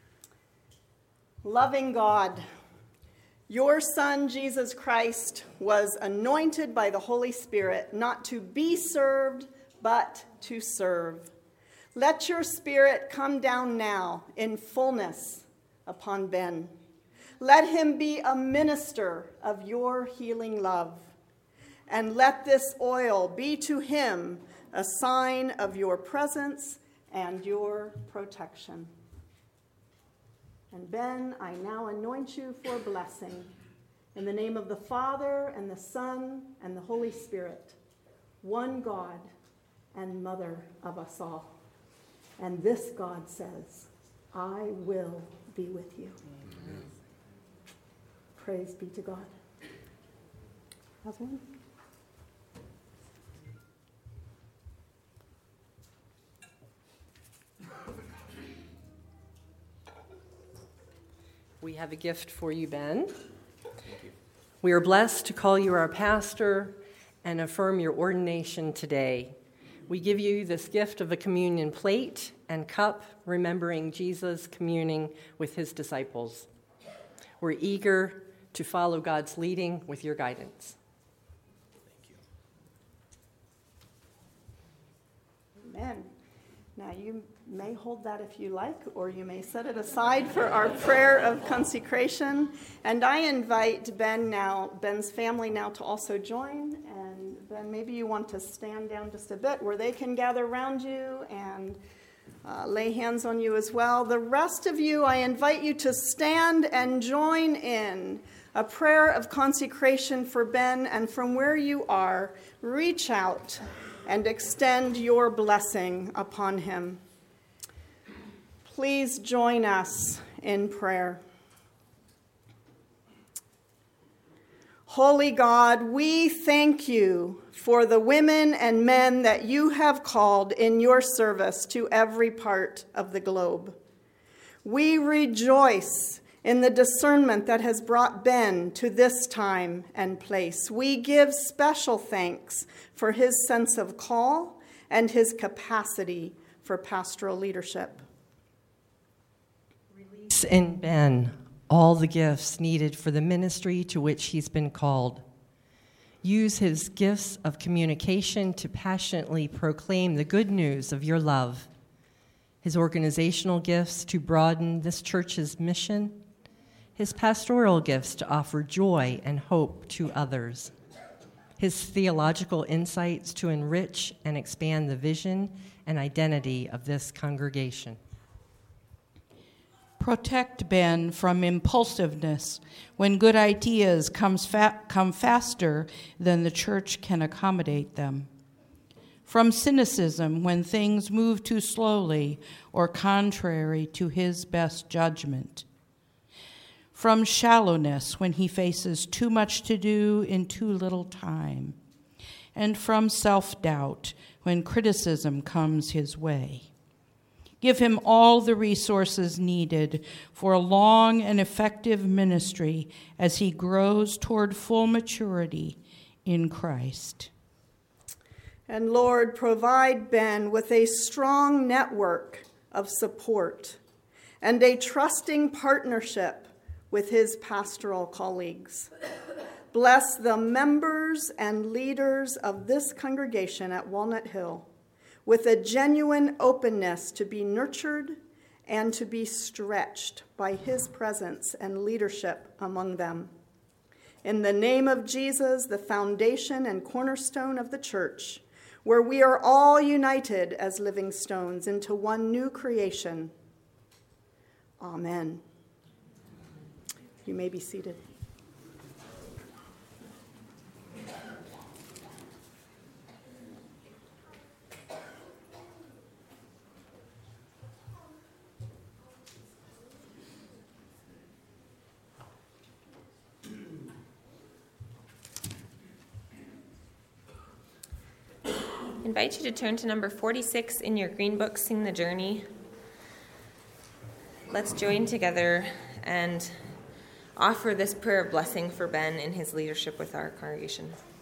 Loving God, your Son, Jesus Christ, was anointed by the Holy Spirit not to be served, but to serve. Let your Spirit come down now in fullness upon Ben. Let him be a minister of your healing love. And let this oil be to him a sign of your presence and your protection. And Ben, I now anoint you for blessing. In the name of the Father, and the Son, and the Holy Spirit, one God and Mother of us all. And this God says, I will be with you. Amen. Praise be to God. Husband? We have a gift for you, Ben. We are blessed to call you our pastor and affirm your ordination today. We give you this gift of a communion plate and cup, remembering Jesus communing with his disciples. We're eager to follow God's leading with your guidance. Thank you. Amen. Now you may hold that if you like, or you may set it aside for our prayer of consecration. And I invite Ben now, Ben's family now to also join. And Ben, maybe you want to stand down just a bit where they can gather around you and uh, lay hands on you as well. The rest of you, I invite you to stand and join in a prayer of consecration for Ben. And from where you are, reach out and extend your blessing upon him. Please join us in prayer. Holy God, we thank you for the women and men that you have called in your service to every part of the globe. We rejoice in the discernment that has brought Ben to this time and place. We give special thanks for his sense of call and his capacity for pastoral leadership. Release in Ben all the gifts needed for the ministry to which he's been called. Use his gifts of communication to passionately proclaim the good news of your love, his organizational gifts to broaden this church's mission, his pastoral gifts to offer joy and hope to others, his theological insights to enrich and expand the vision and identity of this congregation. Protect Ben from impulsiveness when good ideas comes fa- come faster than the church can accommodate them. From cynicism when things move too slowly or contrary to his best judgment. From shallowness when he faces too much to do in too little time. And from self-doubt when criticism comes his way. Give him all the resources needed for a long and effective ministry as he grows toward full maturity in Christ. And Lord, provide Ben with a strong network of support and a trusting partnership with his pastoral colleagues. Bless the members and leaders of this congregation at Walnut Hill with a genuine openness to be nurtured and to be stretched by his presence and leadership among them. In the name of Jesus, the foundation and cornerstone of the church, where we are all united as living stones into one new creation. Amen. You may be seated. I invite you to turn to number forty-six in your green book, Sing the Journey. Let's join together and offer this prayer of blessing for Ben in his leadership with our congregation.